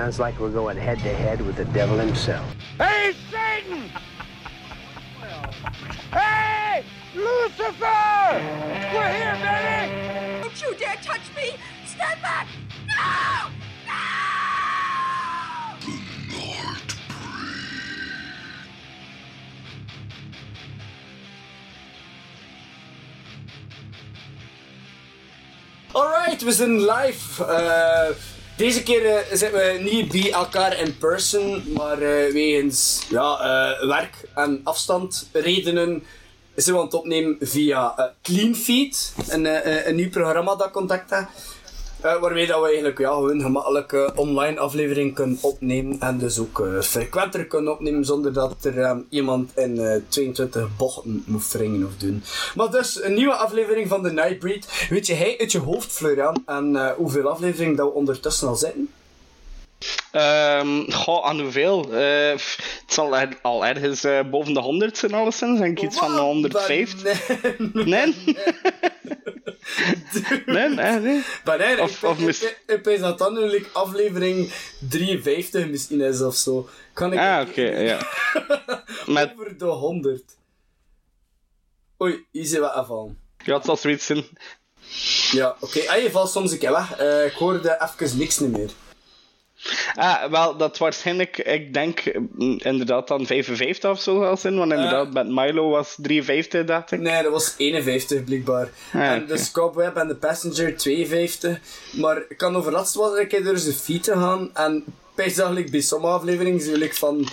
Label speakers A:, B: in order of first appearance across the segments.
A: Sounds like we're going head-to-head with the devil himself.
B: Hey, Satan! Hey, Lucifer! We're here, baby!
C: Don't you dare touch me! Stand back! No! No!
D: Alright, we zijn live. Deze keer zitten we niet bij elkaar in person, maar wegens werk en afstandredenen zijn we aan het opnemen via Cleanfeed, een nieuw programma dat contact heeft. Waarmee dat we eigenlijk gewoon gemakkelijk online aflevering kunnen opnemen en dus ook frequenter kunnen opnemen zonder dat er iemand in 22 bochten moet wringen of doen. Maar dus, een nieuwe aflevering van The Nightbreed. Weet je hij uit je hoofd, Florian, en hoeveel afleveringen dat we ondertussen al zitten?
E: Aan hoeveel? Het zal al ergens boven de 100 zijn alleszins, denk ik iets van de 150. Nee? Nee.
D: Maar nee,
E: of
D: ik weet dat dan nu aflevering 53 misschien is of zo. Kan ik
E: ja.
D: Over de 100. Oei, hier zijn we afvallen.
E: Ja, het zal zoiets zijn.
D: Ja, oké. Je valt soms een keer weg. Ik hoorde even niks meer.
E: Wel, dat waarschijnlijk, ik denk inderdaad dan 55 of zo zal zijn, want inderdaad met Milo was 53, dacht ik.
D: Nee, dat was 51 blijkbaar. En de Cobweb en de Passenger 52. Maar ik kan overlaatst wel een keer door zijn feed te gaan en bijzagelijk bij sommige afleveringen zie ik van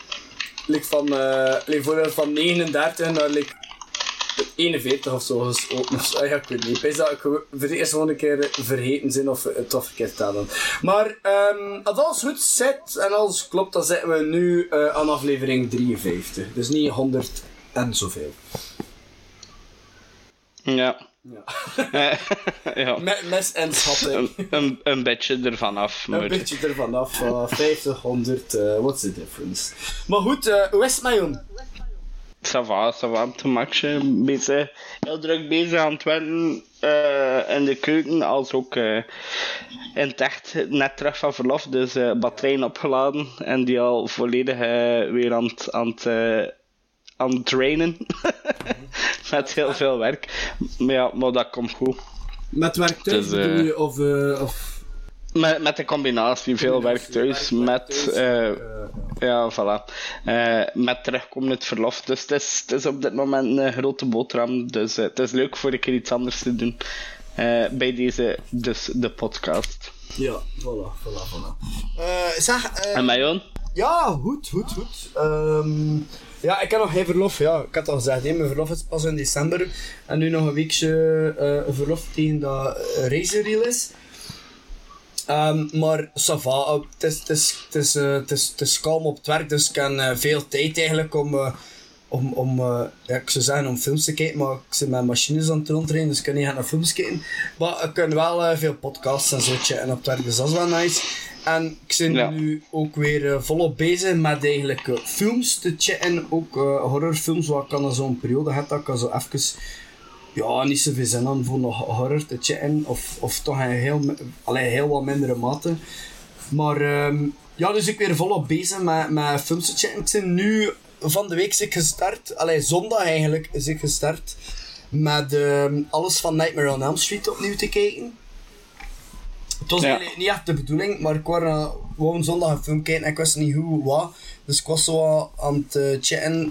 D: van 39 naar 41 of zo gesloten. Ja, ik weet niet. Ik dat ik voor de eerste gewoon een keer vergeten zijn of het toch verkeerd hadden. Maar als alles goed zit en alles klopt, dan zitten we nu aan aflevering 53. Dus niet 100 en zoveel.
E: Ja.
D: Ja. Met mes en schatting.
E: Een beetje ervan af.
D: Een beetje ervan af. 50, 100, what's the difference? Maar goed, hoe is het met jou?
E: Ça va, op het makkje. Heel druk bezig aan het werken in de keuken, als ook in het echt net terug van verlof. Dus batterijen opgeladen en die al volledig weer aan het drainen. Met heel veel werk. Maar dat komt goed.
D: Met werk thuis bedoel je? Of...
E: Met de combinatie, veel werk thuis, voilà. Met terugkomen het verlof. Dus het is op dit moment een grote boterham. Dus het is leuk voor een keer iets anders te doen. Bij deze, dus de podcast.
D: Ja, voilà.
E: En mij Johan?
D: Ja, goed. Ja, ik heb nog geen verlof. Ja, ik had al gezegd, mijn verlof is pas in december. En nu nog een weekje verlof tegen dat Razorreel is. Maar ça va, het is kalm op het werk, dus ik heb veel tijd eigenlijk om ik zou zeggen om films te kijken, maar ik zit met machines aan het rondrijden, dus ik kan niet gaan naar films kijken. Maar ik kan wel veel podcasts en zo chatten op het werk, dus dat is wel nice. En ik ben nu ook weer volop bezig met eigenlijk films te chatten, ook horrorfilms, waar ik dan zo'n periode heb dat ik zo even... Ja, niet zoveel zin aan voor nog horror te chatten, of toch in heel wat mindere mate. Maar dus ik weer volop bezig met films te chatten. Ik ben nu van de week gestart, zondag eigenlijk, is ik gestart met alles van Nightmare on Elm Street opnieuw te kijken. Het was eigenlijk niet echt de bedoeling, maar ik wou een zondag een film kijken en ik wist niet hoe, wat. Dus ik was zo aan het chatten.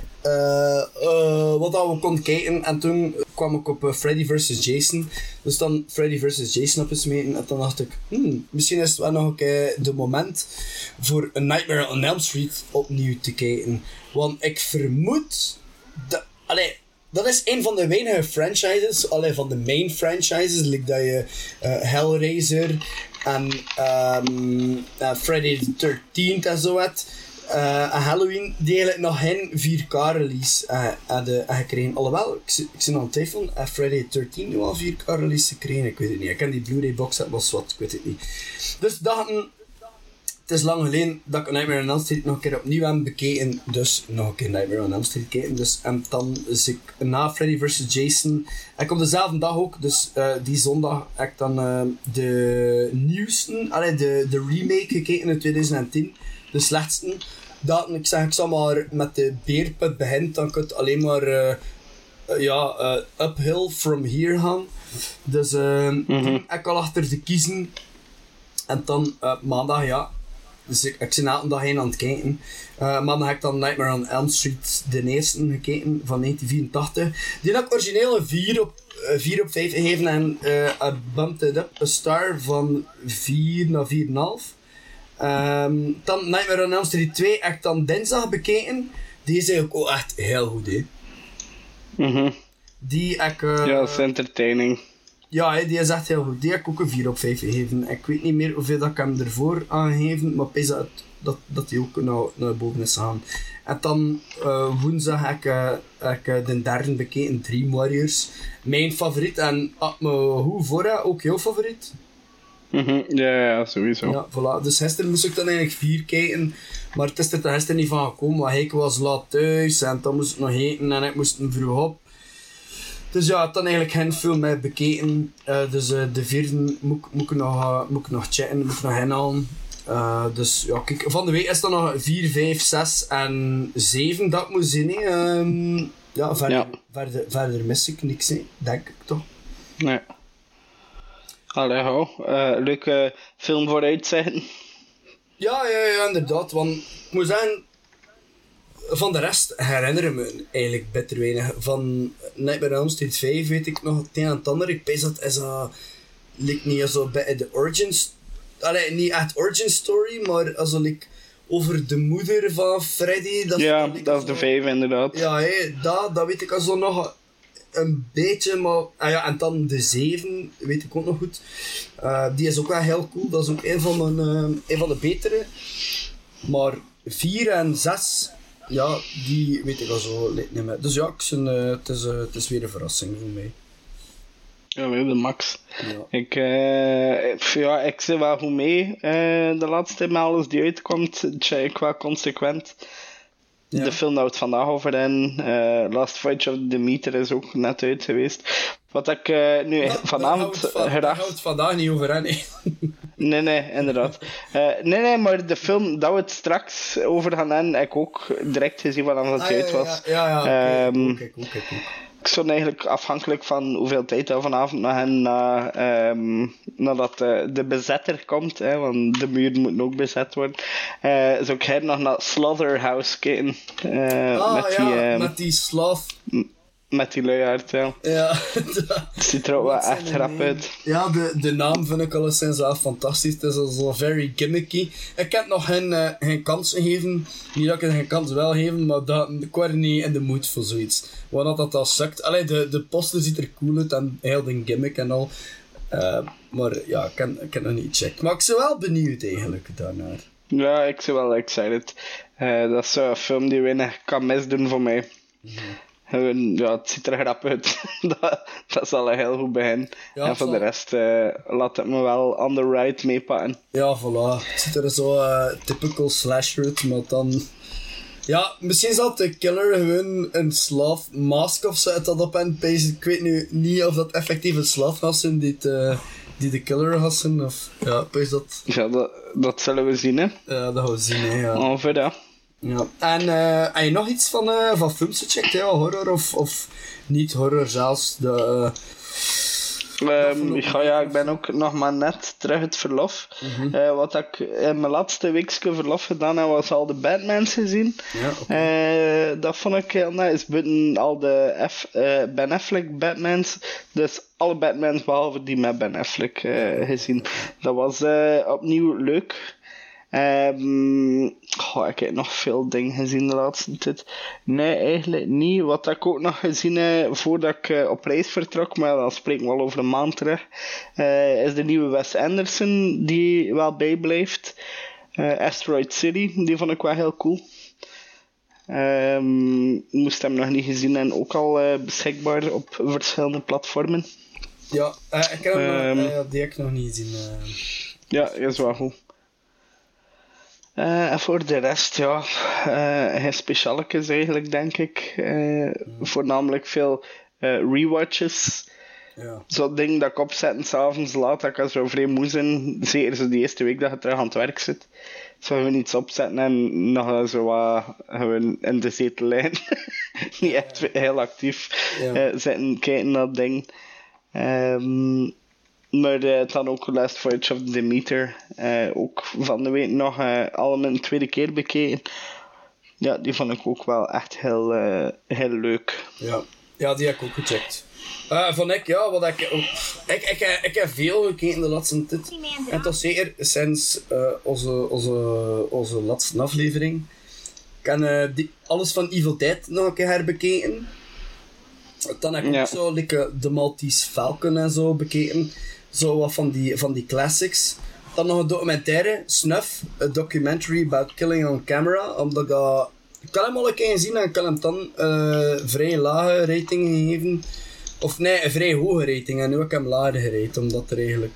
D: Wat we konden kijken en toen kwam ik op Freddy vs. Jason, dus dan Freddy vs. Jason opgesmeten en dan dacht ik, misschien is het wel nog een keer de moment voor A Nightmare on Elm Street opnieuw te kijken, want ik vermoed dat is een van de weinige franchises, van de main franchises, like dat je Hellraiser en Friday the 13th en zo had. Halloween die eigenlijk nog geen 4K-release hadden gekregen. Alhoewel, ik zit aan het twijfelen, Friday the 13th nu al 4K-release gekregen? Ik weet het niet. Ik ken die Blu-ray box, dat was wat, ik weet het niet. Dus dachten, het is lang geleden dat ik Nightmare on Elm Street nog een keer opnieuw heb bekeken. Dus nog een keer Nightmare on Elm Street gekeken. Dus, en dan is ik na Freddy vs. Jason. Ik op dezelfde dag ook, dus die zondag heb ik dan de nieuwste, de remake gekeken in 2010. De slechtste. Dat, ik zal maar met de beerput beginnen, dan kan het alleen maar uphill from here gaan. Dus ik al achter de kiezen. En dan maandag, ja. Dus ik ben elke dag heen aan het kijken. Maandag heb ik dan Nightmare on Elm Street, de eerste, gekeken van 1984. Die had ik origineel een 4 op 5 gegeven en bumped it up, een star van 4 naar 4,5. Dan Nightmare on Elm Street 2 heb ik dan dinsdag bekeken. Die is eigenlijk ook echt heel goed, hè. Die heb ik...
E: ja, dat is entertaining.
D: Ja, die is echt heel goed. Die heb ik ook een 4 op 5 gegeven. Ik weet niet meer hoeveel dat ik hem ervoor aangegeven, maar ik weet dat die ook naar boven is gegaan. En dan woensdag heb ik de derde bekeken, Dream Warriors. Mijn favoriet en hoe voor ook jouw favoriet?
E: Ja, sowieso.
D: Ja, voilà. Dus gisteren moest ik dan eigenlijk 4 kijken, maar het is er gisteren niet van gekomen, want ik was laat thuis en dan moest ik nog eten en ik moest vroeg op. Dus ja, ik heb dan eigenlijk geen film mee bekeken. Dus de vierde moet ik nog checken, moet ik nog inhalen. Dus ja, kijk, van de week is er nog 4, 5, 6 en 7 dat ik moet zien. Verder mis ik niks, denk ik toch.
E: Nee. Allee, leuke film vooruit zeggen.
D: Ja, inderdaad. Want ik moet zeggen, van de rest herinner ik me eigenlijk bitter weinig. Van Nightmare on Elm Street 5 weet ik nog het een en het ander. Ik pees dat is lijkt niet zo bij de origins. Niet echt origin story, maar also, over de moeder van Freddy. Dat
E: is de 5 inderdaad.
D: Ja, dat weet ik al zo nog een beetje, maar... en dan de 7, weet ik ook nog goed. Die is ook wel heel cool, dat is ook een van de betere. Maar 4 en 6, ja, die weet ik al zo niet meer. Dus ja, het is weer een verrassing voor mij.
E: Ja, we hebben de max.
D: Ja.
E: Ik zit wel goed mee. De laatste maal als die uitkomt, check ik wel consequent. Ja. De film houdt vandaag over en Last Voyage of Demeter is ook net uit geweest. Wat ik nu vanavond graag...
D: houdt vandaag niet over, hè?
E: Nee, inderdaad. Nee, maar de film dat we het straks over gaan hebben, heb ik ook direct gezien wanneer het uit was.
D: Ja. Kijk.
E: Ik stond eigenlijk afhankelijk van hoeveel tijd we vanavond nog hebben nadat de bezetter komt, want de muur moet ook bezet worden. Zou ik hier nog naar Slaughterhouse kijken.
D: Met die slaaf.
E: Met die luiaard, ja. Het ziet er ook wel echt rap uit. Ja,
D: de naam vind ik alleszins wel fantastisch. Het is al zo very gimmicky. Ik heb nog geen kans gegeven. Niet dat ik het geen kans wil geven, maar ik was niet in de mood voor zoiets. Want dat al sukt. Allee, de poster ziet er cool uit en heel de gimmick en al. Maar ja, ik heb nog niet gecheckt. Maar ik ben wel benieuwd eigenlijk daarnaar.
E: Ja, ik ben wel excited. Dat is zo'n film die weinig kan misdoen voor mij. Ja, het ziet er grap uit. dat is al een heel goed begin. Ja, en voor de rest laat het me wel on the ride meepakken.
D: Ja, voilà. Het ziet er zo typical slasher uit, maar dan... Ja, misschien zal de killer gewoon een slaaf mask of zo dat op en pees. Ik weet nu niet of dat effectief een slaaf gaat zijn die de killer gaat zijn. Of ja, pees dat...
E: Ja, dat zullen we zien, hè.
D: Ja, dat gaan we zien, hè. Ja.
E: Ongeveer, ja.
D: Ja. En heb je nog iets van films gecheckt? Ja? Horror of niet horror zelfs?
E: Ik ben ook nog maar net terug het verlof. Wat ik in mijn laatste weekje verlof gedaan heb, was al de Batmans gezien.
D: Ja, okay.
E: Dat vond ik heel nice. Buiten al de Ben Affleck Batmans. Dus alle Batmans behalve die met Ben Affleck gezien. Dat was opnieuw leuk. Ik heb nog veel dingen gezien de laatste tijd. Nee, eigenlijk niet. Wat ik ook nog gezien heb voordat ik op reis vertrok, maar dan spreken we al over een maand terug, is de nieuwe Wes Anderson die wel bijblijft. Asteroid City, die vond ik wel heel cool. Moest hem nog niet gezien en ook al beschikbaar op verschillende platformen.
D: Ja, ik heb die heb ik nog niet gezien.
E: Ja, is wel goed. En voor de rest, ja, geen specialetjes eigenlijk, denk ik. Voornamelijk veel rewatches.
D: Ja.
E: Zo'n ding dat ik opzet en s'avonds laat, dat ik zo vrij moe ben. Zeker zo de eerste week dat je terug aan het werk zit. Zo we iets opzetten en nog zo wat gewoon in de zetel liggen. Niet echt heel actief zitten kijken naar dat ding. Maar dan ook Last Voyage of the Demeter. Ook van de week nog allemaal een tweede keer bekeken. Ja, die vond ik ook wel echt heel leuk.
D: Ja, die heb ik ook gecheckt. Van ik, ja, wat ik heb veel gekeken de laatste tijd. En toch zeker sinds onze laatste aflevering. Ik heb alles van Evil Dead nog een keer herbekeken. Dan heb ik ook zo de Maltese Falcon en zo bekeken. Zo wat van die classics. Dan nog een documentaire, Snuff, a documentary about killing on camera. Omdat ik kan hem al een keer gezien en ik kan hem dan vrij lage rating gegeven. Of nee, een vrij hoge rating. En nu heb ik hem lager gerate, omdat er eigenlijk...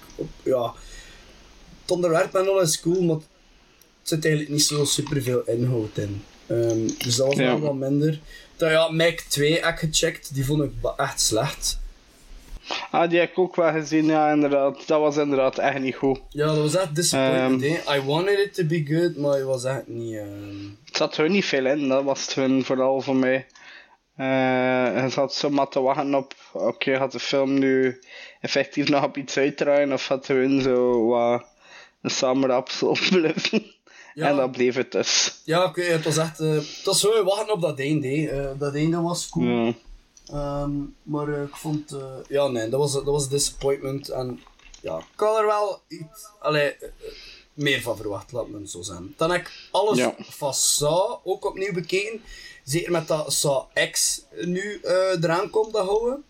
D: het onderwerp en al is cool, maar er zit eigenlijk niet zo superveel inhoud in. Dus dat was wel wat minder. Dan ja, Meg 2 heb ik gecheckt, die vond ik echt slecht.
E: Die heb ik ook wel gezien, ja, inderdaad. Dat was inderdaad echt niet goed.
D: Ja, dat was echt disappointing. I wanted it to be good, maar het was echt niet...
E: Het zat er niet veel in, dat was het vooral voor mij. Je zat zo maar te wachten op... Oké, gaat de film nu effectief nog op iets uitdraaien, of gaat er gewoon zo wat een samenraapsel opbluffen? Ja. En dat bleef het dus.
D: Ja, oké, het was echt... het was zo wachten op dat einde. Dat einde was cool. Ja. Maar ik vond... ja, nee, dat was een disappointment. En ja, ik kan er wel iets... meer van verwacht, laat me het zo zijn. Dan heb ik alles van Saw ook opnieuw bekeken. Zeker met dat Saw X nu eraan komt, dat houden.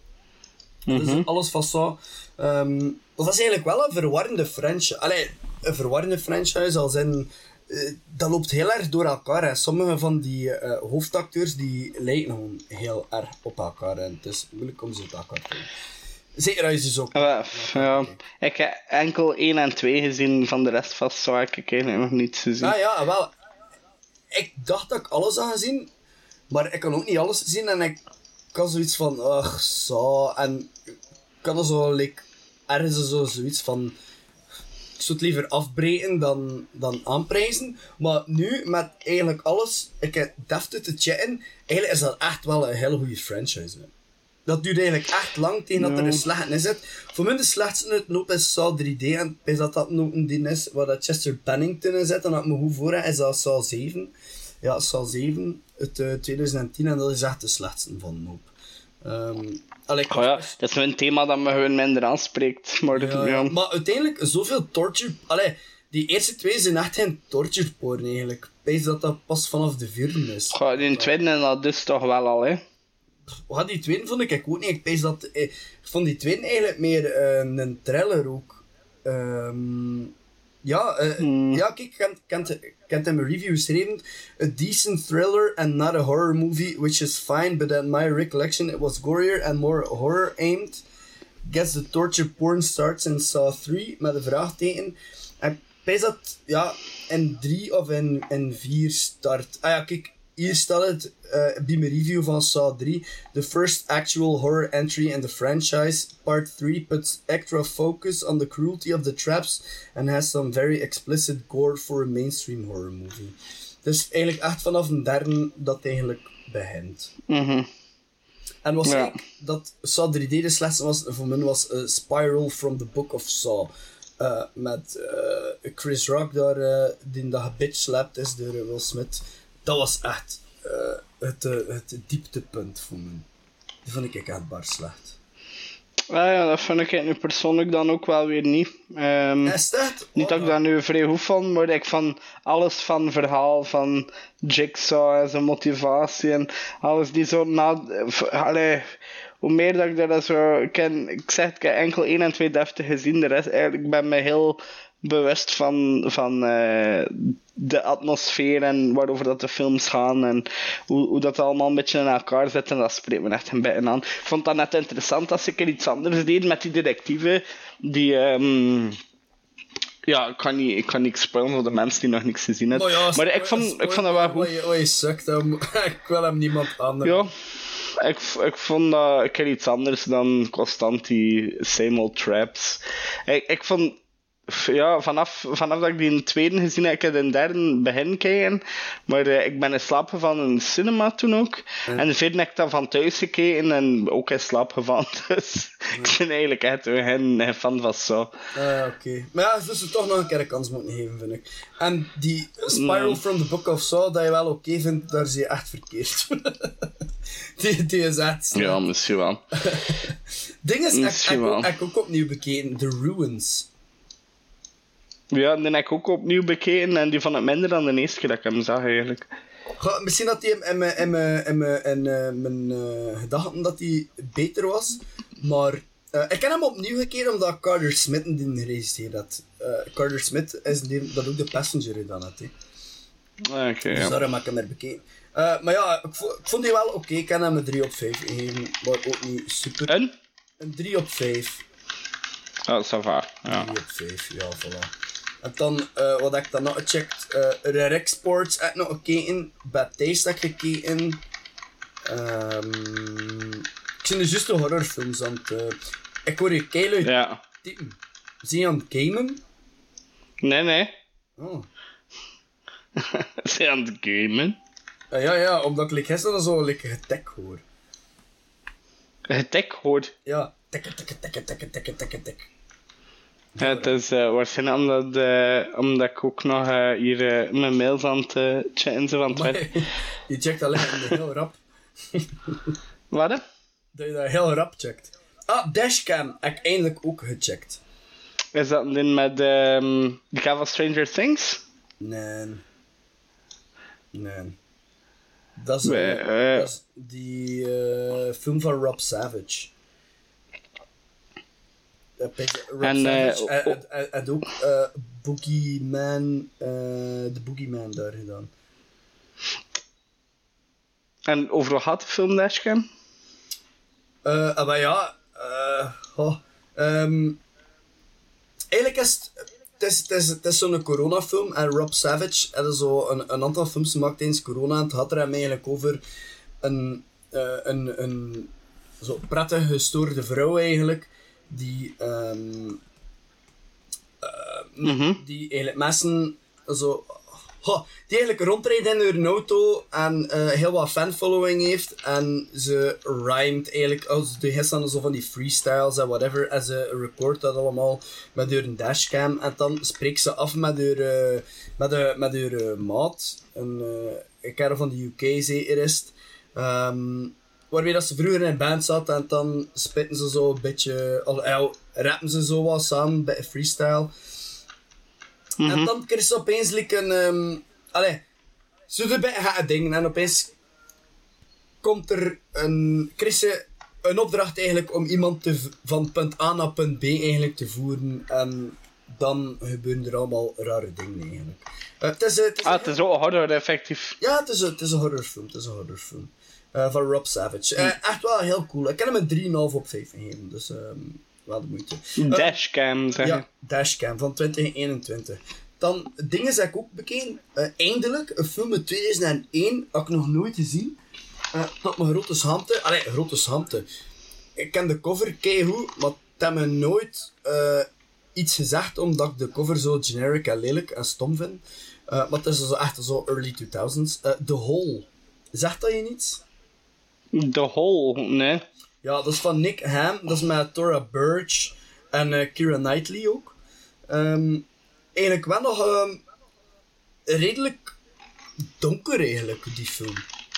D: Dus alles van Saw. Dat is eigenlijk wel een verwarrende franchise. Een verwarrende franchise als in... dat loopt heel erg door elkaar. Hè. Sommige van die hoofdacteurs die lijken gewoon heel erg op elkaar. En het is moeilijk om ze uit elkaar te doen. Zeker als je zo...
E: Ik heb enkel 1 en 2 gezien, van de rest van Saw heb ik eigenlijk nog niets gezien.
D: Ja, wel. Ik dacht dat ik alles had gezien, maar ik kan ook niet alles zien. En ik had zoiets van, Saw. En ik had er zo, ergens zoiets van... Ik zou het liever afbreken dan aanprijzen. Maar nu, met eigenlijk alles, ik heb deftig te chatten, eigenlijk is dat echt wel een hele goede franchise. Hè. Dat duurt eigenlijk echt lang tegen dat er een slechte in zit. Voor mij de slechtste uit loop is Saw 3D. En ik dat dat ook een ding is waar dat Chester Bennington in zit. En dat ik me goed voor heb, is dat Saw 7. Ja, Saw 7 uit 2010. En dat is echt de slechtste van de hoop.
E: dat is een thema dat me gewoon minder aanspreekt. Maar,
D: maar uiteindelijk, zoveel torture... die eerste 2 zijn echt geen torture porn eigenlijk. Ik weet dat pas vanaf de 4e is.
E: Die tweede en dat dus toch wel al, hè?
D: Die tweede vond ik ook niet. Ik vond die tweede eigenlijk meer een thriller ook. Kijk, ik heb hem een review geschreven. A decent thriller and not a horror movie, which is fine, but in my recollection it was gorier and more horror-aimed. Guess the torture porn starts in Saw 3, met een vraagteken. En ik dat in 3 of in 4 start. Kijk, hier staat het bij mijn review van Saw 3. The first actual horror entry in the franchise. Part 3 puts extra focus on the cruelty of the traps and has some very explicit gore for a mainstream horror movie. Dus eigenlijk echt vanaf een derde dat het eigenlijk begint. En was dat Saw 3D de slechtste was, voor mij was Spiral from the Book of Saw. Met Chris Rock daar, die dat gebitch-slapped is door Will Smith. Dat was echt het dieptepunt voor me. Die vond ik echt bar slecht.
E: Dat vind ik nu persoonlijk dan ook wel weer niet.
D: Is dat?
E: Niet dat ik daar nu vrij goed van, maar ik van alles van verhaal, van Jigsaw en zijn motivatie en alles die zo hoe meer dat ik daar zo ken, ik zeg, ik heb enkel 1 en 2 deftig gezien, de rest eigenlijk ben me heel bewust van de atmosfeer en waarover dat de films gaan en hoe dat allemaal een beetje in elkaar zit en dat spreekt me echt een beetje aan. Ik vond dat net interessant als ik er iets anders deed met die detectieven die Ja, ik kan niks spoilen voor de mensen die nog niks gezien hebben. Maar ik vond dat wel goed.
D: Oh, je sukt. Ik wil hem niemand anders.
E: Ja, ik vond dat ik iets anders dan constant die same old traps. Ik vond... Ja, vanaf dat ik die in de tweede gezien heb, ik heb de derde begin kijken. Maar ik ben in slaap gevallen in de cinema toen ook. Ja. En de vierde heb ik dan van thuis gekeken en ook in slaap gevallen. Dus ik ben eigenlijk echt geen fan van zo.
D: Oké. Maar ja, dus ze toch nog een keer een kans moeten geven, vind ik. En die Spiral from the Book of Saw, dat je wel oké vindt, daar zie je echt verkeerd. die is echt...
E: Ja, misschien wel.
D: Ding is, ik ook opnieuw bekeken, The Ruins.
E: Ja, die heb ik ook opnieuw bekeken en die vond het minder dan de eerste keer dat ik hem zag eigenlijk.
D: Goh, misschien dat die in mijn gedachten dat die beter was, maar ik heb hem opnieuw gekeken omdat Carter Smith die geregisseerd had. Carter Smith is dat ook de Passenger gedaan had.
E: Oké,
D: dus daarom heb ik hem er bekeken. Maar ja, ik vond die wel oké. Ik kan hem een 3 op 5 geven, maar ook niet super. Een 3 op 5.
E: Ah, ça va. Ja.
D: 3 op 5, ja, voilà. En dan, wat heb ik dan nog gecheckt? Rare Exports heb ik nog gekeken. Bad Taste heb ik gekeken. Ik zie dus juist de horrorfilms aan het... ik hoor je keihard typen. Zie je aan het gamen?
E: Nee.
D: Oh.
E: Zie je aan het gamen?
D: Ja, omdat ik gisteren zo getek hoor.
E: Getek hoort?
D: Ja, tek.
E: Ja, het is waarschijnlijk omdat ik ook nog hier mijn mails aan het checken van het werk.
D: Je checkt alleen heel rap.
E: Wat?
D: Dat je dat heel rap checkt. Dashcam heb ik eindelijk ook gecheckt.
E: Is dat een ding met de guy van Stranger Things?
D: Nee. Dat is die film van Rob Savage. Rob Savage had ook Boogeyman, de Boogeyman daar gedaan.
E: En overal gaat de film Dashcam?
D: Maar ja, eigenlijk is het is zo'n coronafilm en Rob Savage had zo een aantal films gemaakt tijdens corona en het had er hem eigenlijk over een zo prettig gestoorde vrouw eigenlijk die die eigenlijk mensen zo die eigenlijk rondrijdt in haar auto en heel wat fanfollowing heeft en ze rhymed eigenlijk, als de gisteren zo van die freestyles en whatever en ze recordt dat allemaal met haar dashcam en dan spreekt ze af met haar maat, een kerel van de UK zeker is het, waarmee dat ze vroeger in een band zat en dan spitten ze zo een beetje, rappen ze zo wat samen, een beetje freestyle. En dan kreeg ze opeens een... ze doet een beetje gekke dingen en opeens komt er kreeg ze een opdracht eigenlijk om iemand van punt A naar punt B eigenlijk te voeren en dan gebeuren er allemaal rare dingen eigenlijk. Het is
E: ook horror effectief.
D: Ja, het is een horrorfilm. Van Rob Savage. Echt wel heel cool. Ik kan hem een 3,5 op 5 geven, dus wel de moeite.
E: Dashcam, zeg je?
D: Ja, Dashcam van 2021. Dan, dingen dat ik ook bekeken. Eindelijk, een film uit 2001, had ik nog nooit gezien. Tot mijn grote schaamte. Grote schaamte. Ik ken de cover keigoed, maar het heeft me nooit iets gezegd, omdat ik de cover zo generic en lelijk en stom vind. Maar het is zo echt zo early 2000s. The Hole. Zegt dat je niets?
E: The Hole, nee.
D: Ja, dat is van Nick Ham. Dat is met Thora Birch en Keira Knightley ook. Eigenlijk wel nog redelijk donker eigenlijk, die film.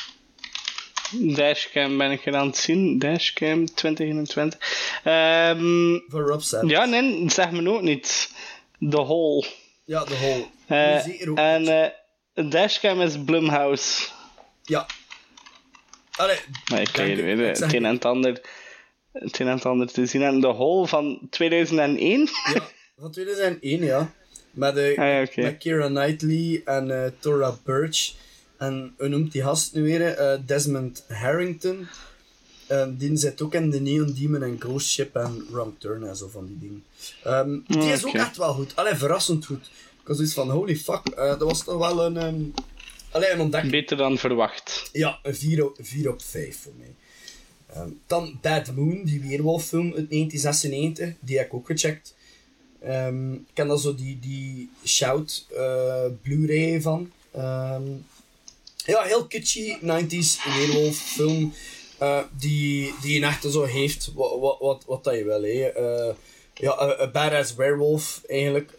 E: Dashcam ben ik er aan het zien. Dashcam 2021.
D: Van Rob Savage.
E: Ja, nee, zeg me ook niet. The Hole.
D: Ja, The Hole. Zeker ook
E: en Dashcam is Blumhouse.
D: Ja.
E: Maar ik kan je weer het een en het ander te zien. En The Hole van 2001?
D: Ja, van 2001, ja. Met Keira Knightley en Thora Birch. En hoe noemt die gast nu weer? Desmond Harrington. Die zit ook in The Neon Demon en Ghost Ship en Wrong Turn en zo van die dingen. Die is ook echt wel goed. Allee, verrassend goed. Ik was zoiets van, holy fuck, dat was toch wel een ontdekking.
E: Beter dan verwacht.
D: Ja, een 4 op 5 voor mij. Dan Bad Moon, die weerwolffilm uit 1996, die heb ik ook gecheckt. Ik ken daar zo die Shout Blu-ray van. Ja, heel kitschy 90s weerwolffilm. Die een echt zo heeft wat dat je wil. Ja, een badass werewolf eigenlijk.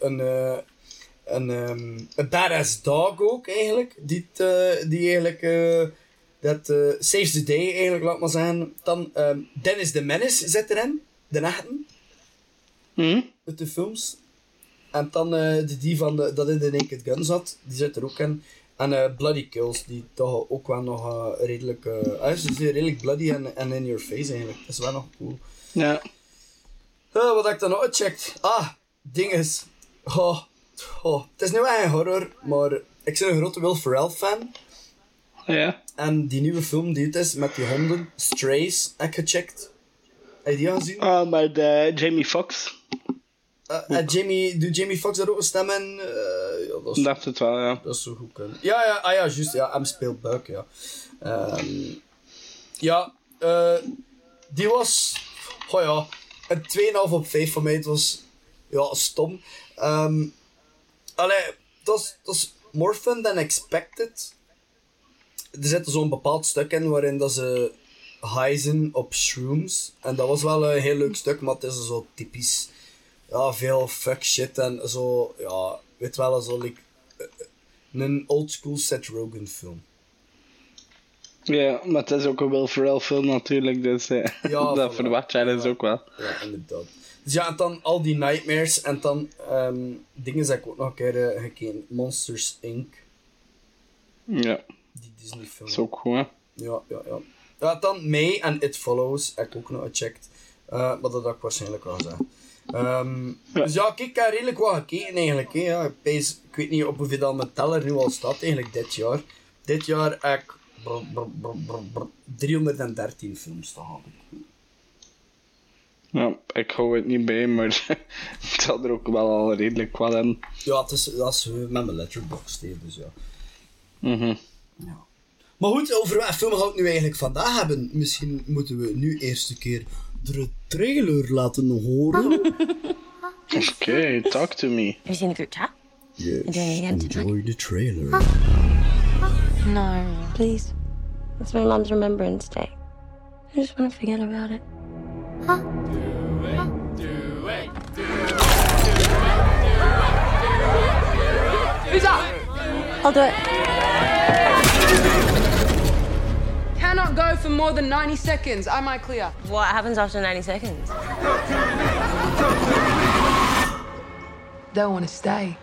D: Een badass dog ook eigenlijk. Die eigenlijk... saves the day eigenlijk, laat maar zeggen. Dan Dennis the Menace zit erin. De echten. Uit de films. En dan die van dat in de Naked Gun zat. Die zit er ook in. En Bloody Kills, die toch ook wel nog redelijk... ze is redelijk bloody en in your face eigenlijk. Dat is wel nog cool.
E: Ja.
D: Wat heb ik dan nog gecheckt? Ding is... het is nu wel een horror, maar ik ben een grote Will Ferrell fan.
E: Ja.
D: En die nieuwe film die het is met die honden, Strays, heb ik gecheckt. Heb je die al gezien?
E: Met Jamie Foxx.
D: Doet Jamie Foxx daar ook een stem in? Ja,
E: Dacht het wel, ja.
D: Dat is zo goed kunnen. Ja, juist. Ja, M speelt Buck, ja. Die was... een 2,5 op 5 voor mij. Het was... Ja, stom. Dat is more fun than expected. Er zit zo'n bepaald stuk in waarin dat ze high zijn op shrooms. En dat was wel een heel leuk stuk, maar het is zo typisch... Ja, veel fuck shit en zo... Ja, weet wel, zo like... een oldschool Seth Rogen film.
E: Ja, maar het is ook een Will Ferrell film natuurlijk, dus ja, dat verwacht jij dus ook wel.
D: Ja, inderdaad. Dus ja, en dan al die nightmares en dan dingen dat ik ook nog een keer gekeken. Monsters Inc.
E: Ja.
D: Die Disney film.
E: Dat is ook goed, hè.
D: Ja. Ja, dan May en It Follows heb ik ook nog gecheckt. Maar dat had ik waarschijnlijk al gezegd. Dus ja, kijk, ik heb redelijk wat gekeken eigenlijk. Hè. Ja, ik weet niet op hoeveel dat mijn teller nu al staat eigenlijk dit jaar. Dit jaar heb ik 313 films staan.
E: Ja, ik hou het niet bij, maar het zat er ook wel al redelijk wat in.
D: Ja, dat is met mijn Letterboxd, dus ja. Ja. Maar goed, over welke film gaan we het nu eigenlijk vandaag hebben? Misschien moeten we nu eerst een keer de trailer laten horen.
E: Okay, talk to me.
C: Have you seen the group chat?
D: Yes,
C: I'm doing it again tonight.
D: enjoy the trailer.
C: No. Please. It's my mom's Remembrance Day. I just want to forget about it.
F: Who's up?
C: I'll do it.
F: Cannot go for more than 90 seconds. Am I clear?
C: What happens after 90 seconds?
F: Don't want to stay.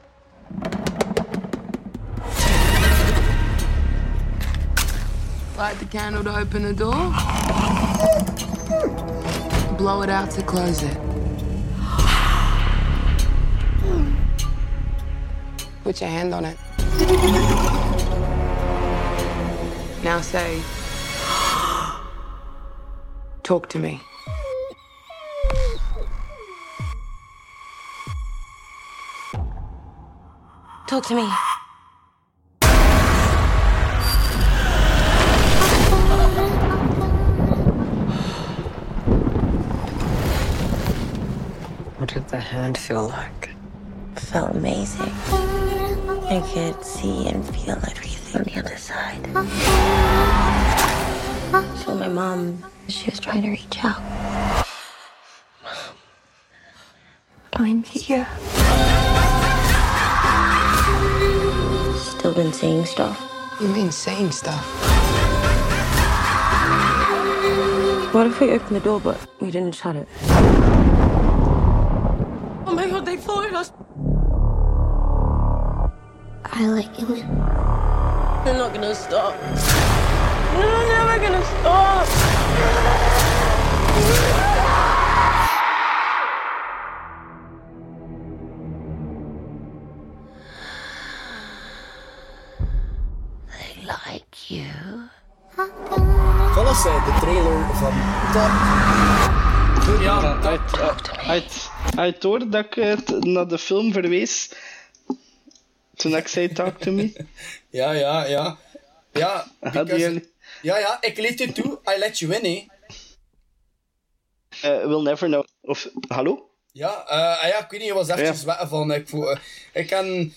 F: Light the candle to open the door. Blow it out to close it. Put your hand on it. Now say, talk to me.
C: Talk to me.
G: What did the hand feel like?
C: It felt amazing. I could see and feel everything on the other side. So my mom, she was trying to reach out. I'm here. Still been saying stuff.
F: You mean saying stuff?
C: What if we opened the door but we didn't shut it? Oh my god, they followed us! I like you. They're not gonna stop. They're never gonna stop! They like you.
D: Voilà, de trailer van Top. Ja,
E: Hij hoorde dat ik naar de film verwees toen ik zei Talk to Me.
D: Ja. Ja, ik liet je toe. I let you in,
E: We'll never know. Of, hallo?
D: Ja, ik weet niet, je was eventjes weg van. Ik kan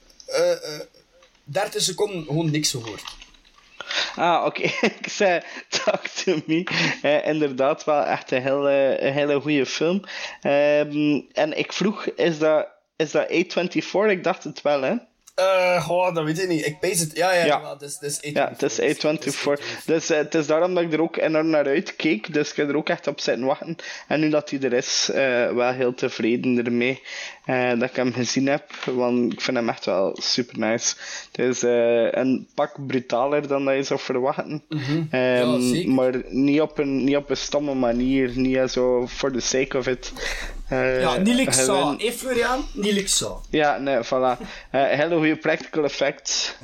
D: 30 seconden gewoon niks gehoord.
E: Oké. Ik zei Talk to Me. Inderdaad, wel echt een hele goede film. En ik vroeg, is dat A24? Ik dacht het wel, hè?
D: Dat weet ik niet. Ik pees het. Ja. Het is A24.
E: Ja, het is A24. Dus het is daarom dat ik er ook enorm naar uitkeek. Dus ik heb er ook echt op zitten wachten. En nu dat hij er is, wel heel tevreden ermee dat ik hem gezien heb. Want ik vind hem echt wel super nice. Het is een pak brutaler dan dat je zou verwachten. Maar niet op een stomme manier. Niet zo for the sake of it.
D: Niet like Saw. Florian? Niet like Saw.
E: Ja, nee, voilà. Hele goede practical effects.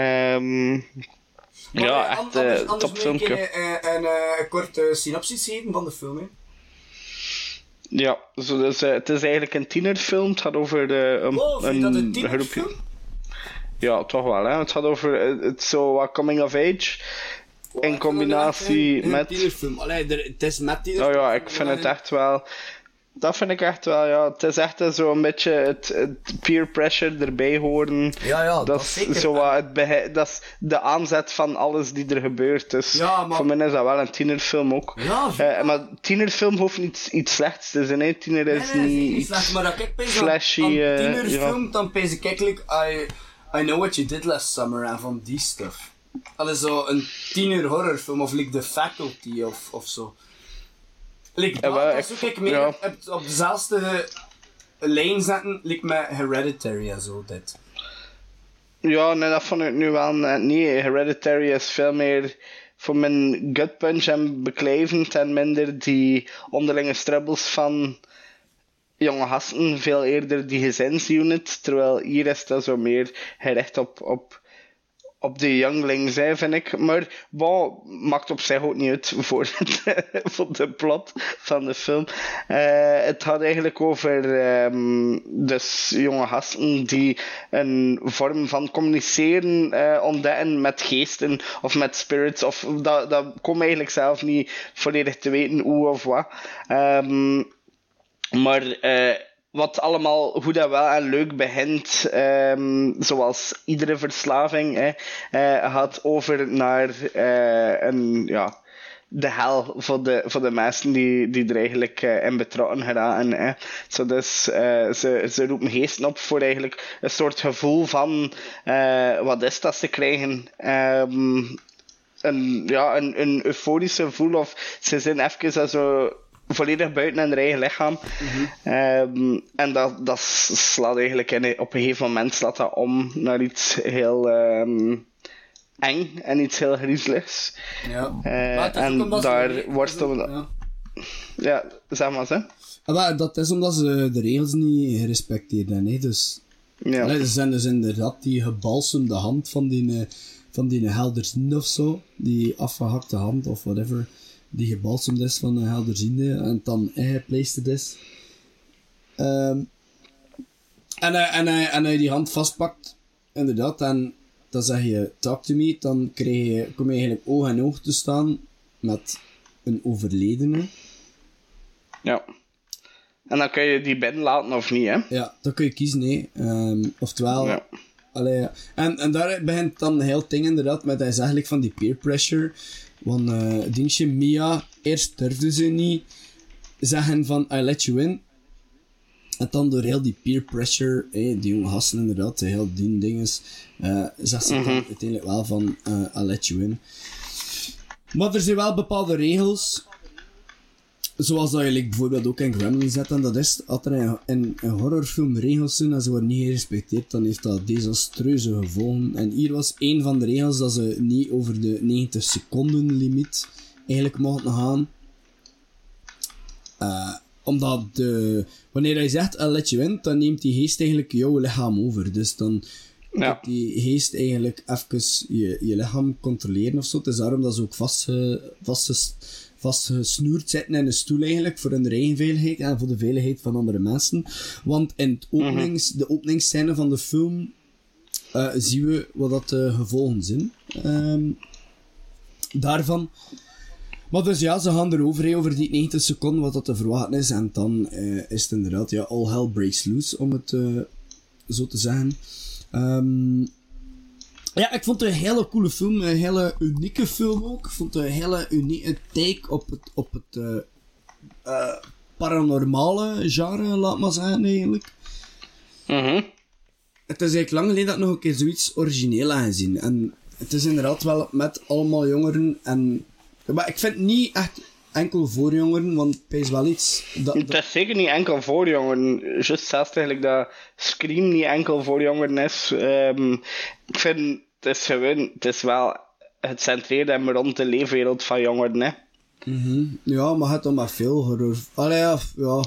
E: Echt topfilmpje.
D: Een korte synopsis geven van de film, hè?
E: Ja, dus, het is eigenlijk een tienerfilm. Het gaat over
D: vind je dat een tienerfilm?
E: Ja, toch wel. Hè? Het gaat over het zo wat coming of age. In combinatie met...
D: tienerfilm. Allee, het is met tienerfilm.
E: Oh ja, ik vind het echt wel... Dat vind ik echt wel, ja. Het is echt zo een beetje het peer pressure erbij horen.
D: Ja,
E: dat is
D: zeker.
E: Zo wat dat is de aanzet van alles die er gebeurt. Dus
D: ja, maar...
E: voor mij is dat wel een tienerfilm ook.
D: Ja,
E: maar tienerfilm hoeft niet iets slechts te zijn. Hè. Tiener is niet
D: slecht, maar dat ik
E: flashy.
D: Aan tienerfilm, dan pees ik eigenlijk I Know What You Did Last Summer en van die stuff. Allee, zo een tiener horrorfilm of like The Faculty of zo. Like dat zoek ik meer op dezelfde lijn zetten, like met Hereditary en zo, dit.
E: Ja, nee, dat vond ik nu wel niet. Hereditary is veel meer voor mijn gut punch en beklijvend en minder die onderlinge strubbels van jonge gasten, veel eerder die gezinsunit, terwijl hier is dat zo meer gericht op de younglings, vind ik. Maar maakt op zich ook niet uit voor de plot van de film. Het gaat eigenlijk over dus jonge gasten die een vorm van communiceren ontdekken met geesten of met spirits. Of dat kom eigenlijk zelf niet volledig te weten hoe of wat. Maar... wat allemaal goed en wel en leuk begint, zoals iedere verslaving, gaat over naar de hel voor de mensen die er eigenlijk in betrokken geraken. Dus ze roepen geesten op voor eigenlijk een soort gevoel van wat is dat ze krijgen. Een euforische gevoel of ze zijn even zo volledig buiten hun eigen lichaam. En dat slaat eigenlijk op een gegeven moment slaat dat om naar iets heel eng en iets heel griezeligs. Ja. En daar worstelen... Ja, zeg maar zo.
D: Maar dat is omdat ze de regels niet gerespecteerd hebben. Dus... Ja. Ze zijn dus inderdaad die gebalsemde hand van die helderziende of zo. Die afgehakte hand of whatever. Die gebalsemd is van een helderziende en dan ingepleisterd is. En hij die hand vastpakt, inderdaad, en dan zeg je talk to me, dan kom je eigenlijk oog in oog te staan met een overledene.
E: Ja. En dan kun je die binnen laten of niet, hè?
D: Ja, dan kun je kiezen, nee. Oftewel... Ja. Allee, ja. En daar begint dan heel het ding inderdaad met, hij is eigenlijk van die peer pressure. Want Diensje Mia, eerst durfde ze niet zeggen van I let you in. En dan door heel die peer pressure, die jonge gasten inderdaad, heel die dinges, zegt ze dan uiteindelijk wel van I let you in. Maar er zijn wel bepaalde regels, zoals dat je bijvoorbeeld ook in Gremlins zet, en dat is, als er in een horrorfilm regels zijn en ze worden niet gerespecteerd, dan heeft dat desastreuze gevolgen. En hier was één van de regels dat ze niet over de 90 seconden limiet eigenlijk mochten gaan. Omdat wanneer hij zegt I let you in, dan neemt die geest eigenlijk jouw lichaam over. Dus dan
E: Ja.
D: die geest eigenlijk even je lichaam controleren of zo. Het is daarom dat ze ook vastgesnoerd zitten in een stoel eigenlijk, voor hun eigen veiligheid en voor de veiligheid van andere mensen. Want in de openingsscène van de film zien we wat dat de gevolgen zijn. Daarvan. Maar dus ja, ze gaan erover, over die 90 seconden, wat dat te verwachten is. En dan is het inderdaad, ja, all hell breaks loose, om het zo te zeggen. Ja, ik vond het een hele coole film, een hele unieke film ook. Ik vond het een hele unieke take op het paranormale genre, laat maar zeggen, eigenlijk. Het is eigenlijk lang geleden dat ik nog een keer zoiets origineel heb gezien. En het is inderdaad wel met allemaal jongeren en... Maar ik vind het niet echt enkel voor jongeren, want het is wel iets...
E: Het is zeker niet enkel voor jongeren. Just zelfs eigenlijk dat Scream niet enkel voor jongeren is. Ik vind, het is gewoon... Het is wel... Het centreert hem rond de leefwereld van jongeren, hè.
D: Ja, maar het dan maar veel horror... Allee, ja.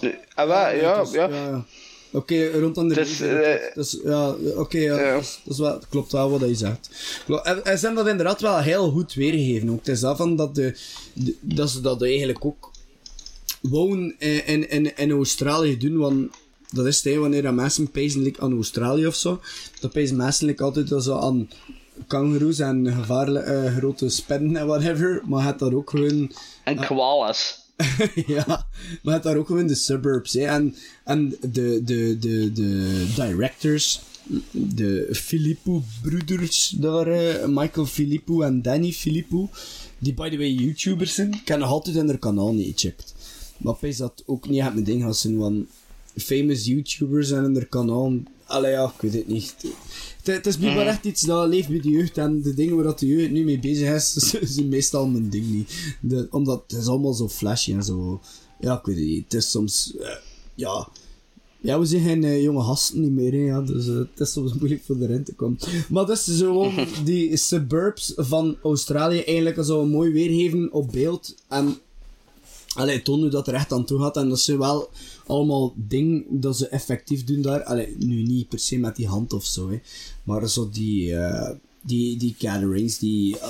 D: Ja. Oké, rond aan de leefwereld. Dus, ja, dat klopt wel wat hij zegt. En ze hebben dat inderdaad wel heel goed weergegeven. Ook. Het is daarvan dat ze dat eigenlijk ook wouden in Australië doen, want dat is het, wanneer dat mensen pezen aan Australië of zo, dat pezen mensen altijd zo aan kangoeroes en gevaarlijke grote spinnen en whatever, maar het daar ook gewoon...
E: En koalas.
D: Ja, maar het daar ook gewoon de suburbs, hè. En de directors, de Philippou-broeders daar, Michael Philippou en Danny Philippou, die by the way YouTubers zijn, ik heb nog altijd in haar kanaal niet gecheckt. Maar ik weet dat ook niet echt mijn ding gaat zijn, want famous YouTubers en in haar kanaal, allee ja, ik weet het niet. Het is blijkbaar echt iets dat leeft bij de jeugd en de dingen waar dat de jeugd nu mee bezig is, zijn meestal mijn ding niet. Omdat het is allemaal zo flashy en zo. Ja, ik weet het niet. Het is soms... ja, we zijn geen jonge gasten niet meer, hè, ja, dus het is soms moeilijk voor erin te komen. Maar dat is zo die suburbs van Australië eigenlijk zo mooi weergeven op beeld en toon hoe dat er echt aan toe gaat. En dat zijn wel allemaal dingen dat ze effectief doen daar. Allee, nu niet per se met die hand of zo, hè. Maar zo die gatherings,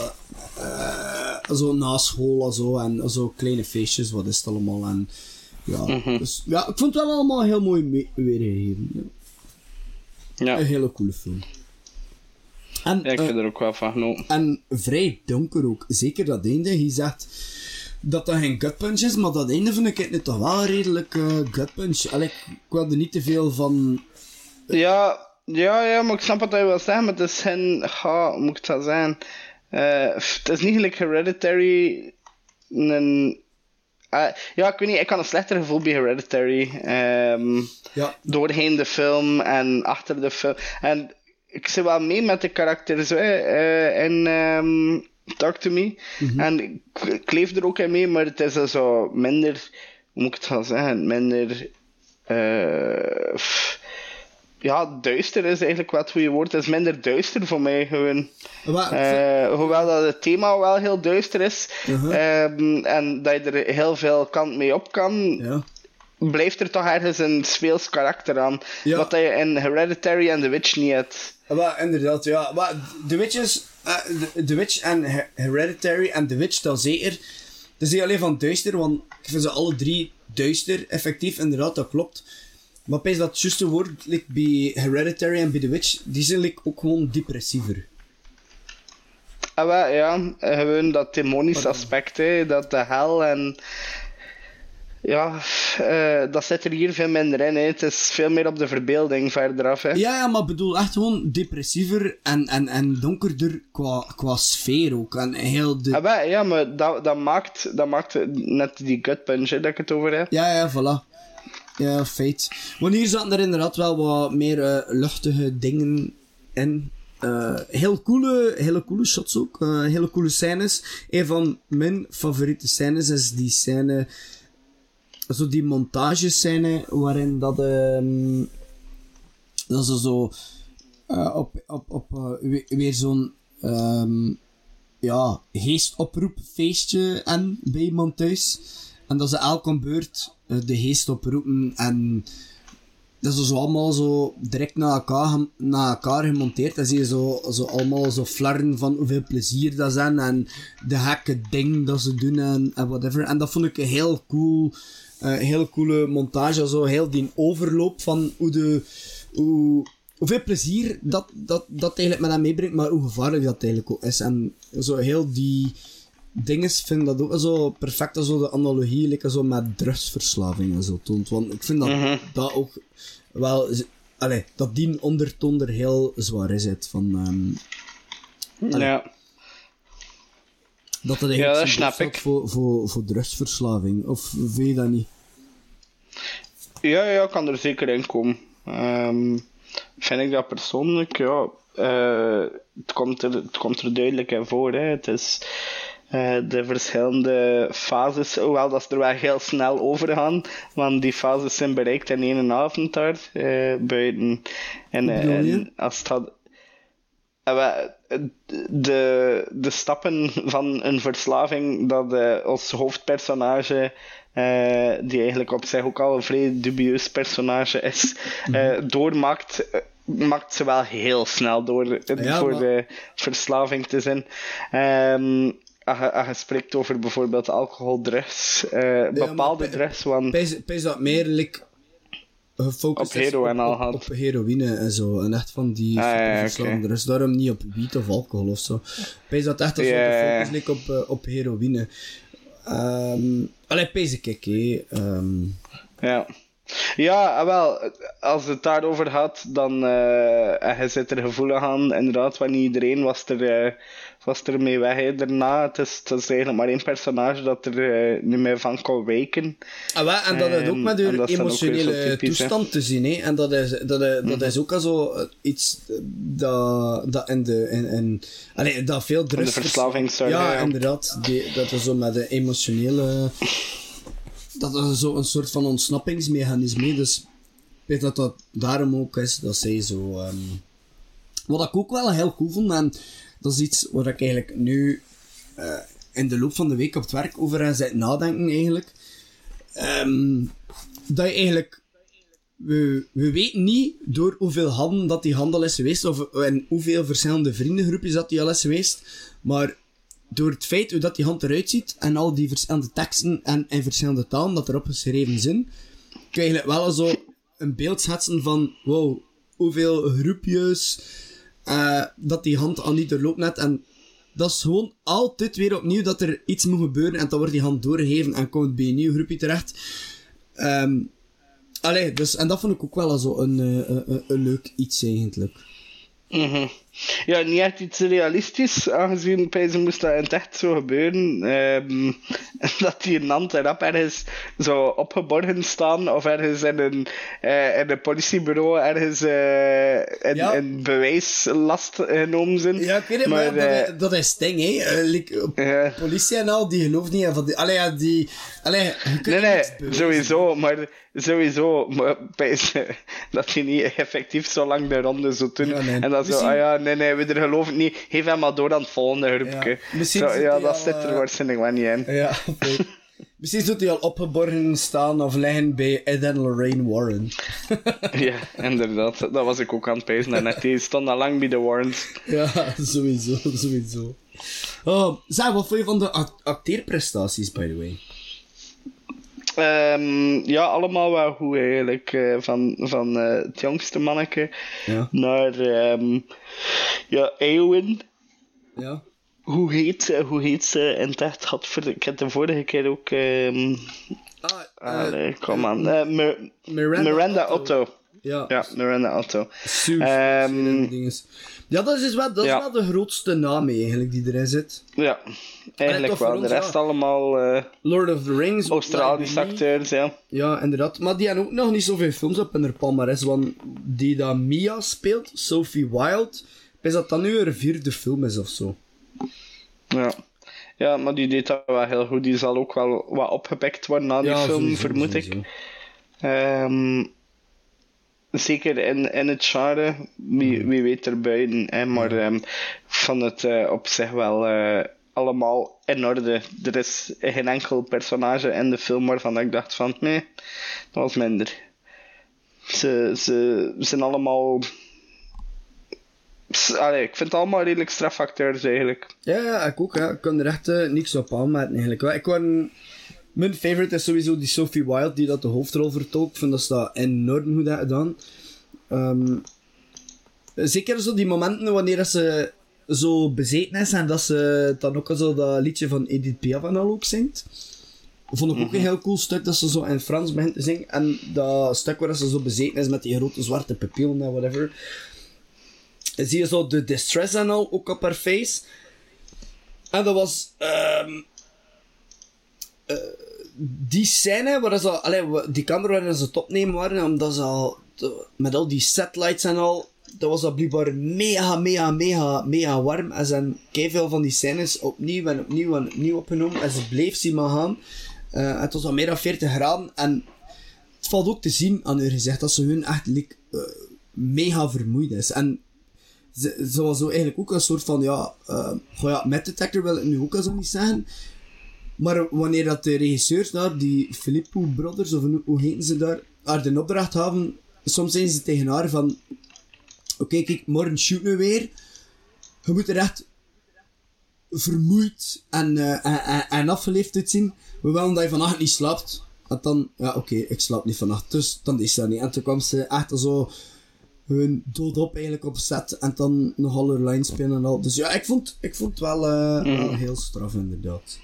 D: zo na school en zo, en zo kleine feestjes, wat is het allemaal. En ja, dus, ja, ik vond het wel allemaal heel mooi weergegeven. Ja. Een hele coole film. En,
E: ja, ik vind er ook wel van genoten.
D: En vrij donker ook. Zeker dat einde. Hij zegt dat dat geen gutpunch is, maar dat einde vind ik het toch wel een redelijk gutpunch. Ik wil er niet te veel van...
E: Ja, maar ik snap wat je wil zeggen, maar het is geen... hoe moet ik dat zeggen? Het is niet gelijk Hereditary... ja, ik weet niet, ik had een slechter gevoel bij Hereditary. Doorheen de film en achter de film. En ik zit wel mee met de karakters in Talk to Me. En ik leef er ook in mee, maar het is zo minder... Hoe moet ik het gaan zeggen? Minder... duister is eigenlijk wat het goede woord. Het is minder duister voor mij gewoon. Hoewel dat het thema wel heel duister is. En dat je er heel veel kant mee op kan, blijft er toch ergens een speels karakter aan. Wat dat je in Hereditary en The Witch niet hebt.
D: Inderdaad, ja. Maar The Witch is... The Witch en Hereditary en The Witch dan zeker. Het is niet alleen van duister, want ik vind ze alle drie duister, effectief, inderdaad, dat klopt. Maar opeens dat juiste woord bij Hereditary en bij The Witch, die zijn ook gewoon depressiever.
E: Ja, gewoon dat demonische aspect, hè, dat de hel en... Ja, dat zit er hier veel minder in, hè. Het is veel meer op de verbeelding verderaf, hè.
D: Ja, maar ik bedoel echt gewoon depressiever en donkerder qua sfeer ook. En heel de...
E: Ja, maar dat maakt net die gut punch, hè, dat ik het over heb.
D: Ja, voilà. Ja, feit. Want hier zaten er inderdaad wel wat meer luchtige dingen in. Hele coole shots ook. Hele coole scènes. Een van mijn favoriete scènes is die scène... Zo die montagescène waarin dat ze zo weer zo'n geestoproepfeestje en bij iemand thuis. En dat ze elke beurt de geest oproepen en dat is zo allemaal zo direct na elkaar gemonteerd. En zie je zo allemaal zo flarren van hoeveel plezier dat zijn. En de gekke ding dat ze doen en whatever. En dat vond ik een heel cool... heel coole montage. Zo heel die overloop van hoeveel plezier dat eigenlijk met hem meebrengt. Maar hoe gevaarlijk dat eigenlijk ook is. En zo heel die... dinges vind dat ook zo perfect, zo de analogie like, zo met drugsverslaving en zo toont. Want ik vind dat dat ook wel... dat die ondertoon er heel zwaar is uit. Van,
E: ja.
D: Dat het
E: dat snap ik.
D: Voor drugsverslaving. Of weet je dat niet?
E: Ja, kan er zeker in komen. Vind ik dat persoonlijk, ja... het komt er duidelijk in voor, hè. Het is... de verschillende fases, hoewel dat ze er wel heel snel over gaan, want die fases zijn bereikt in één avond daar, buiten. En als het had... de stappen van een verslaving dat ons hoofdpersonage, die eigenlijk op zich ook al een vrij dubieus personage is, doormaakt, maakt ze wel heel snel door voor de verslaving te zijn. Als je spreekt over bijvoorbeeld alcohol, drugs, bepaalde drugs, want...
D: Pees dat meer gefocust
E: op heroïne
D: op heroïne en zo. En echt van die verslaving. Dus daarom niet op wiet of alcohol of zo. Pees dat echt als de focus ligt op heroïne. Pees ik,
E: Ja, wel, als het daarover gaat, dan je zit er gevoelig aan. Inderdaad, want niet iedereen was er mee weg. Hè. Daarna, het is eigenlijk maar één personage dat er niet meer van kon wijken.
D: En dat is ook met uw emotionele toestand te zien. Hè. En dat is ook al zo iets dat in de... dat veel drugs...
E: In de verslavingszorg.
D: Ja, inderdaad. Dat is zo met de emotionele... Dat is zo een soort van ontsnappingsmechanisme. Dus ik weet dat daarom ook is dat zij zo... Wat ik ook wel heel cool vond, en dat is iets waar ik eigenlijk nu in de loop van de week op het werk over aan zit nadenken eigenlijk. Dat je eigenlijk... We weten niet door hoeveel handen dat die handel is geweest, of in hoeveel verschillende vriendengroepjes dat die al is geweest, maar... Door het feit hoe dat die hand eruit ziet en al die verschillende teksten en in verschillende talen dat erop geschreven zijn, kun je eigenlijk wel zo een beeld schetsen van wow, hoeveel groepjes dat die hand al niet doorloopt net. En dat is gewoon altijd weer opnieuw dat er iets moet gebeuren en dan wordt die hand doorgegeven en komt bij een nieuw groepje terecht. Dus, en dat vond ik ook wel zo een leuk iets eigenlijk.
E: Ja, niet echt iets realistisch, aangezien ze moest dat in het echt zo gebeuren. Dat die een hand erop ergens zo opgeborgen staan, of ergens in een politiebureau ergens in bewijslast genomen zijn.
D: Ja, ik weet het, maar dat is ding, hè. Politie en al, die gelooft niet aan van die...
E: Nee, sowieso, maar dat hij niet effectief zo lang de ronde zou doen.
D: Ja, nee.
E: En dan zo, nee, we er geloven niet. Geef hem maar door aan het volgende groepje. Dat zit er waarschijnlijk wel niet in.
D: Ja, misschien zou hij al opgeborgen staan of liggen bij Ed en Lorraine Warren.
E: Ja, inderdaad. Dat was ik ook aan het pijzen. En net, die stond al lang bij de Warrens.
D: Ja, sowieso. Oh, zeg, wat vond je van de acteerprestaties, by the way?
E: Allemaal wel goed eigenlijk. Van het jongste manneke naar Eowyn.
D: Ja.
E: Hoe heet ze in het echt? Ik heb de vorige keer ook... kom aan. Miranda Otto. Ja, Miranda Otto.
D: Ja, dat is wel de grootste naam eigenlijk die erin zit.
E: Ja, eigenlijk wel. De rest allemaal...
D: Lord of the Rings.
E: Australische acteurs, ja.
D: Ja, inderdaad. Maar die hebben ook nog niet zoveel films op in haar palmarès, want die dat Mia speelt, Sophie Wilde, is dat dan nu haar 4e film is of zo.
E: Ja, maar die deed dat wel heel goed. Die zal ook wel wat opgepikt worden na die film, sowieso, vermoed ik. Zeker in het genre, wie weet er buiten. Maar ik vond het op zich wel allemaal in orde. Er is geen enkel personage in de film waarvan ik dacht van, nee, dat was minder. Ze zijn allemaal... Allee, ik vind het allemaal redelijk strafacteurs eigenlijk.
D: Ja, ik ook. Ja. Ik kan er echt niks op aanmerken eigenlijk. Mijn favorite is sowieso die Sophie Wilde, die dat de hoofdrol vertolkt. Ik vind dat ze dat enorm goed heeft gedaan. Zeker zo die momenten wanneer ze zo bezeten is en dat ze dan ook zo dat liedje van Edith Piaf en al ook zingt. Vond ik ook een heel cool stuk dat ze zo in Frans begint te zingen. En dat stuk waar ze zo bezeten is met die grote zwarte pupillen en whatever. Zie je zo de distress en al ook op haar face. En dat was... die scène waar ze... die camera waarin ze het opnemen waren, omdat ze al... Met al die setlights en al... Dat was dat blijkbaar mega warm. En ze hebben keiveel van die scènes opnieuw opgenomen. En ze bleef zien maar gaan. Het was al meer dan 40 graden. En het valt ook te zien aan haar gezicht dat ze hun echt mega vermoeid is. En ze was zo eigenlijk ook een soort van, met detector wil ik nu ook al zo niet zeggen. Maar wanneer dat de regisseurs daar, die Filippo Brothers, of hoe heten ze daar, haar de opdracht hebben, soms zijn ze tegen haar van, oké, kijk, morgen shooten we weer. Je moet er echt vermoeid en afgeleefd uitzien. We willen dat je vannacht niet slaapt. En dan, ik slaap niet vannacht, dus dan is dat niet. En toen kwam ze echt zo hun doodop eigenlijk op set en dan nog alle lines spelen en al. Dus ja, ik vond het wel heel straf inderdaad.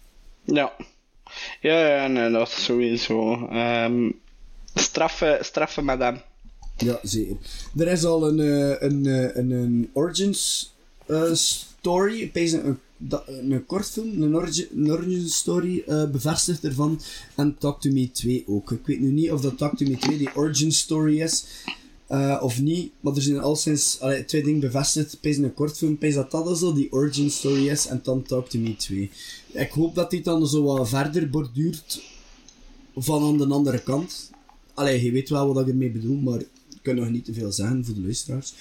E: Ja, nee, dat is sowieso. Straffen met hem.
D: Ja, zeker. Er is al een origins story, een kortfilm, een origin story bevestigd ervan. En Talk to Me 2 ook. Ik weet nu niet of dat Talk to Me 2 die origin story is of niet, maar er zijn al sinds 2 dingen bevestigd. Een kortfilm, dat zo die origin story is en dan Talk to Me 2. Ik hoop dat die dan zo wat verder borduurt van aan de andere kant. Je weet wel wat ik ermee bedoel, maar ik kan nog niet te veel zeggen voor de luisteraars.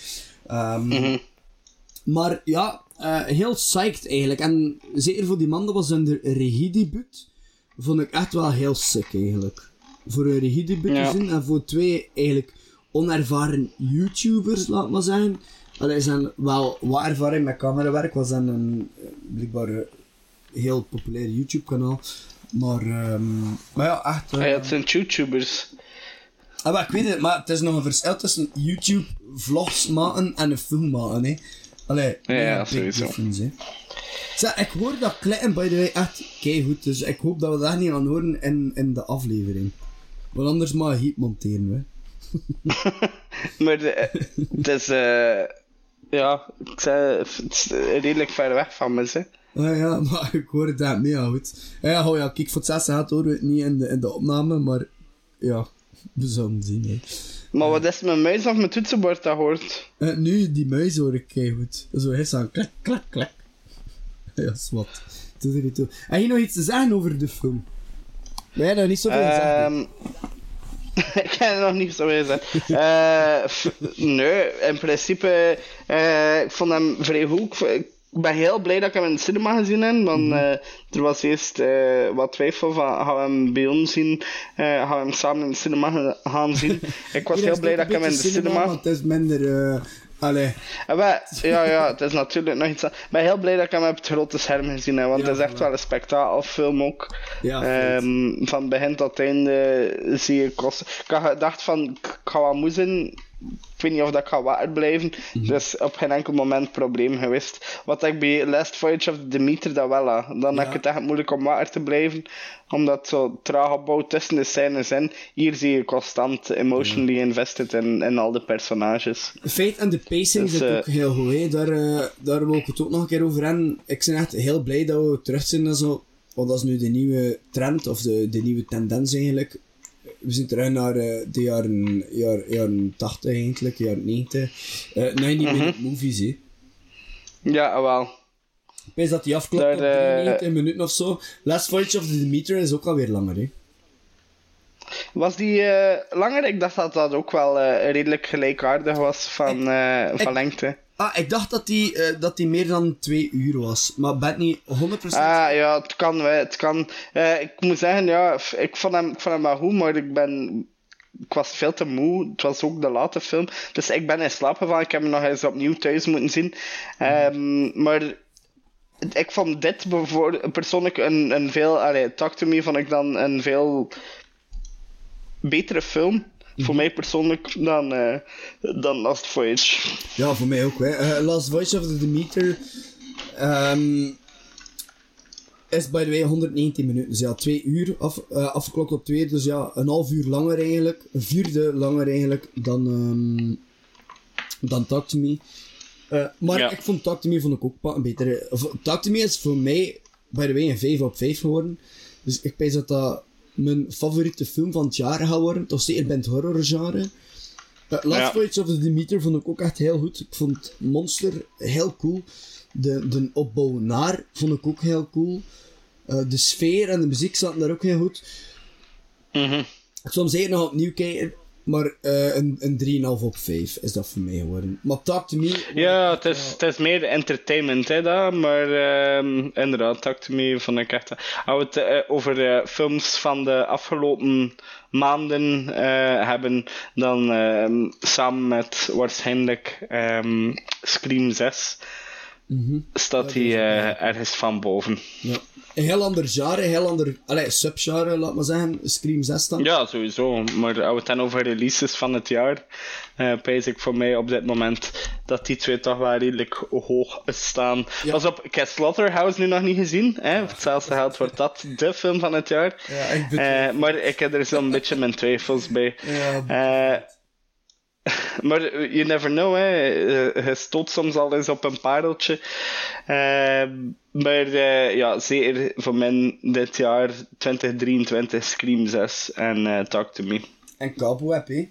D: Maar ja, heel psyched eigenlijk. En zeker voor die man, dat was een regiedebuut. Vond ik echt wel heel sick eigenlijk. Voor een regiedebuut te zien en voor 2 eigenlijk onervaren YouTubers, laat maar zeggen. Ze zijn wel wat ervaring met camerawerk, was dan een blijkbaar heel populair YouTube kanaal. Maar ja, echt...
E: het zijn YouTubers.
D: Ik weet het, maar het is nog een verschil tussen YouTube-vlogs maken en een film maken, hè.
E: Ja, sowieso.
D: Zeg, ik hoor dat klikken, by the way, echt keigoed. Dus ik hoop dat we dat niet gaan horen in de aflevering. Want anders mag ik het monteren, hè.
E: Maar het is... ik zei, het is redelijk ver weg van me, hè.
D: Ja, maar ik hoor het echt mega goed. Ja, kijk, voor het 6 gaat horen we het niet in de opname, maar ja... We zullen zien, hè.
E: Maar wat is mijn muis of mijn toetsenbord dat hoort?
D: Nu, die muis hoor ik keigoed. Zo is aan klak, klak, klak. Ja, zwart. Doe er niet toe. Heb je nog iets te zeggen over de film? Maar jij nog niet zoveel gezegd?
E: Ik heb er nog niet zoveel gezegd. Nee, in principe, ik vond hem vrij goed. Ik ben heel blij dat ik hem in de cinema gezien heb, want er was eerst wat twijfel van, gaan we hem bij ons zien, gaan we hem samen in de cinema gaan zien. Ik was heel blij dat ik hem in de cinema...
D: Want het is minder...
E: Ja, het is natuurlijk nog iets... Ik ben heel blij dat ik hem op het grote scherm gezien heb, want het is echt wel een spektakelfilm ook.
D: Ja,
E: van begin tot einde zie je kosten. Ik had gedacht van, ik ga wat moe zijn. Ik weet niet of dat ga wakker blijven. Dus op geen enkel moment probleem geweest. Wat ik bij Last Voyage of the Demeter dat wel had. Dan heb ik het echt moeilijk om wakker te blijven. Omdat het zo traag opbouwt tussen de scènes in. Hier zie je constant emotionally invested in al de personages.
D: De feit en de pacing zit ook heel goed. Hè. Daar wil ik het ook nog een keer over hebben. Ik ben echt heel blij dat we terug zijn en zo. Want dat is nu de nieuwe trend, of de nieuwe tendens eigenlijk. We zijn terug naar de jaren 80 eigenlijk, jaren 90. 90-minute movies, hè.
E: Ja, wel.
D: Ik weet dat die afklopt op 93 minuten of zo. Last Voyage of the Demeter is ook alweer langer, hè.
E: Was die langer? Ik dacht dat dat ook wel redelijk gelijkaardig was van lengte.
D: Ik dacht dat die meer dan 2 uur was. Maar ben niet 100%...
E: Ja, het kan. Ik moet zeggen, ja, ik vond hem wel goed, maar ik ik was veel te moe. Het was ook de late film. Dus ik ben in slaap gevallen. Ik heb hem nog eens opnieuw thuis moeten zien. Maar ik vond dit persoonlijk een veel... Talk to Me vond ik dan een veel betere film. Voor mij persoonlijk dan Last Voyage.
D: Ja, voor mij ook. Hè. Last Voyage of the Demeter is by the way 119 minuten. Dus ja, 2 uur afgeklokt op 2. Dus ja, een half uur langer eigenlijk. Een vierde langer eigenlijk dan Talk to Me. Maar ik vond Talk to Me ook beter. Talk to Me is voor mij by the way een 5 op 5 geworden. Dus ik denk dat mijn favoriete film van het jaar gaat worden. Toch zeker bij het horrorgenre. Last Voyage of the Demeter vond ik ook echt heel goed. Ik vond Monster heel cool. De opbouw naar vond ik ook heel cool. De sfeer en de muziek zaten daar ook heel goed. Ik zal hem zeker nog opnieuw kijken. Maar een 3,5 op 5 is dat voor mij geworden. Maar Talk to Me...
E: Ja, het is meer entertainment, hè, dat. Maar inderdaad, Talk to Me vond ik echt... Als we het over films van de afgelopen maanden hebben, dan samen met waarschijnlijk Scream 6 staat hij ergens van boven. Ja.
D: Een heel ander genre, een heel ander subgenre, laat maar zeggen. Scream 6 dan.
E: Ja, sowieso. Maar als we het dan over releases van het jaar, pijs ik voor mij op dit moment dat die twee toch wel redelijk hoog staan. Ja. Pas op, ik heb Slaughterhouse nu nog niet gezien. Hè? Voor hetzelfde geld wordt dat de film van het jaar. Ja, maar ik heb er zo'n beetje mijn twijfels bij. Ja, maar you never know, hè. Je stoot soms al eens op een pareltje. Maar ja, zeker voor mij dit jaar 2023 Scream 6 en Talk to Me.
D: En Cobweb, hè?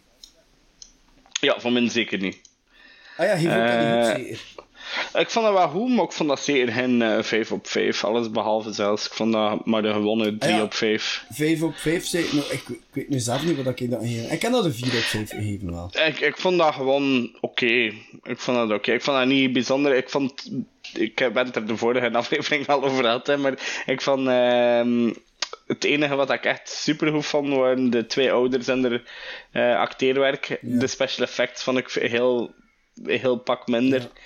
E: Ja, voor mij zeker niet.
D: Ah ja, heeft ook niet goed, zeker.
E: Ik vond dat wel goed, maar ik vond dat zeker geen 5 op 5. Alles behalve zelfs. Ik vond dat maar de gewone 3 op 5.
D: 5 op 5 zeker? Nou, ik weet nu zelf niet wat ik dat gegeven. Ik kan dat een 4 op 5 geven wel.
E: Ik vond dat gewoon oké. Ik vond dat niet bijzonder. Ik ben het er de vorige aflevering al over gehad, hè, maar ik vond... het enige wat ik echt super goed vond, waren de twee ouders en de acteerwerk. Ja. De special effects vond ik heel pak minder. Ja.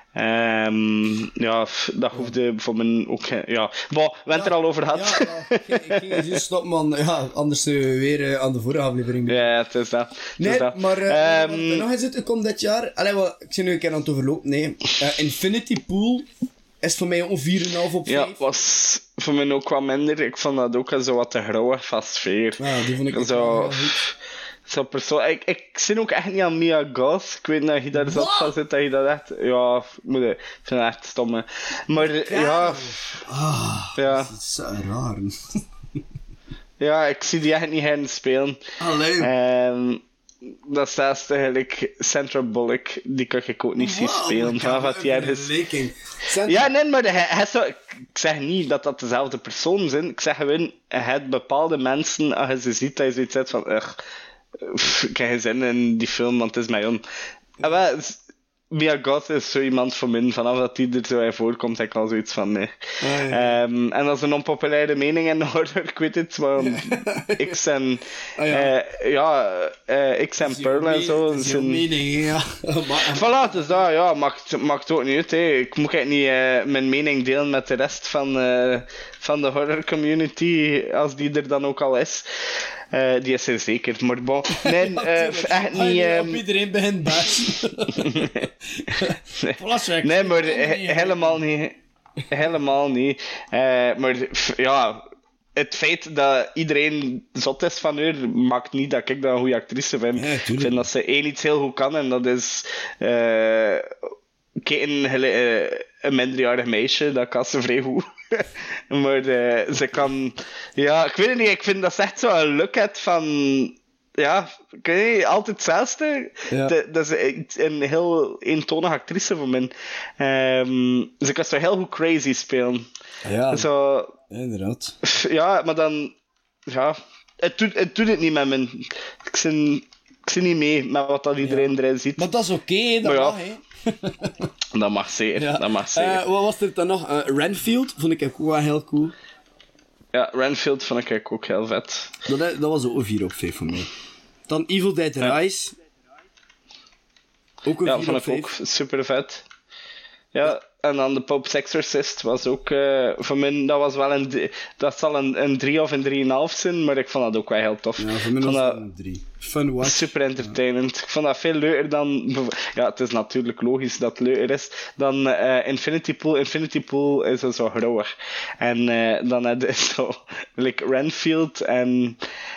E: Ja, dat hoefde voor mij ook... Ja, we hebben het er al over gehad.
D: Ja, ik ging juist stoppen, man. Ja, anders weer aan de vorige aflevering.
E: Ja, het is dat.
D: Maar nog eens, het komt dit jaar... ik zie nu een keer aan het overlopen. Nee. Infinity Pool is voor mij ook 4,5 op 5.
E: Ja, was voor mij ook wat minder. Ik vond dat ook zo wat te grauwig van sfeer.
D: Ja, die vond ik ook wel goed.
E: Zo ik zit ook echt niet aan Mia Goth. Ik weet niet dat je daar zat van zit, dat je dat echt... Ja, ik vind het echt stom. Maar ja...
D: ja. Dat is zo raar.
E: Ja, ik zie die echt niet gaan spelen.
D: Alleen.
E: Dat staat eigenlijk Sandra Bullock, die kan ik ook niet zien spelen. Vanaf die ergens... Ja, nee, maar ik zeg niet dat dat dezelfde persoon zijn. Ik zeg gewoon, je hebt bepaalde mensen, als je ze ziet, dat je zoiets hebt van... ik heb geen zin in die film, want het is mij on. Mia Goth is zo iemand voor mij. Vanaf dat die er zo in voorkomt, heb ik al zoiets van nee. En dat is een onpopulaire mening in de horror, ik weet het, maar X en X en Pearl en zo.
D: Dat is een mening, ja.
E: Voilà, dus dat, ja, maakt ook niet uit. Hè. Ik moet niet mijn mening delen met de rest van de horror community, als die er dan ook al is. Die is er zeker, maar bon. Nee, echt niet...
D: Op iedereen begint best.
E: Nee, maar helemaal niet. Helemaal niet. Maar ja, het feit dat iedereen zot is van haar, maakt niet dat ik dat een goede actrice vind. Ja, ik vind dat ze iets heel goed kan, en dat is... een minderjarig meisje, dat kan ze vrij goed. Maar ze kan... Ja, ik weet het niet, ik vind dat ze echt zo een look heeft van... Ja, ik weet niet, altijd hetzelfde. Ja. Dat is een heel eentonige actrice voor mij. Ze kan zo heel goed crazy spelen.
D: Ja,
E: zo,
D: inderdaad.
E: Ja, maar dan... Ja, het doet het niet met me. Ik zit niet mee met wat dat iedereen erin ziet.
D: Maar dat is oké, dat mag, hè.
E: Dat mag zeker, ja. Dat mag zeker.
D: Wat was er dan nog? Renfield vond ik ook wel heel cool.
E: Ja, Renfield vond ik ook heel vet.
D: Dat was ook een 4 op 5 voor mij. Dan Evil Dead Rise. Ook een 4
E: vond
D: op
E: ik ook
D: 5.
E: super vet. Ja, en dan de Pope's Exorcist was ook voor mij, dat zal een 3 of een 3,5 zijn, maar ik vond dat ook wel heel tof.
D: Ja, voor mij was het een 3. Fun watch.
E: Super entertainend. Ik vond dat veel leuker dan... Ja, het is natuurlijk logisch dat het leuker is dan Infinity Pool. Infinity Pool is zo grauwig. En dan heb je zo... Like Renfield en...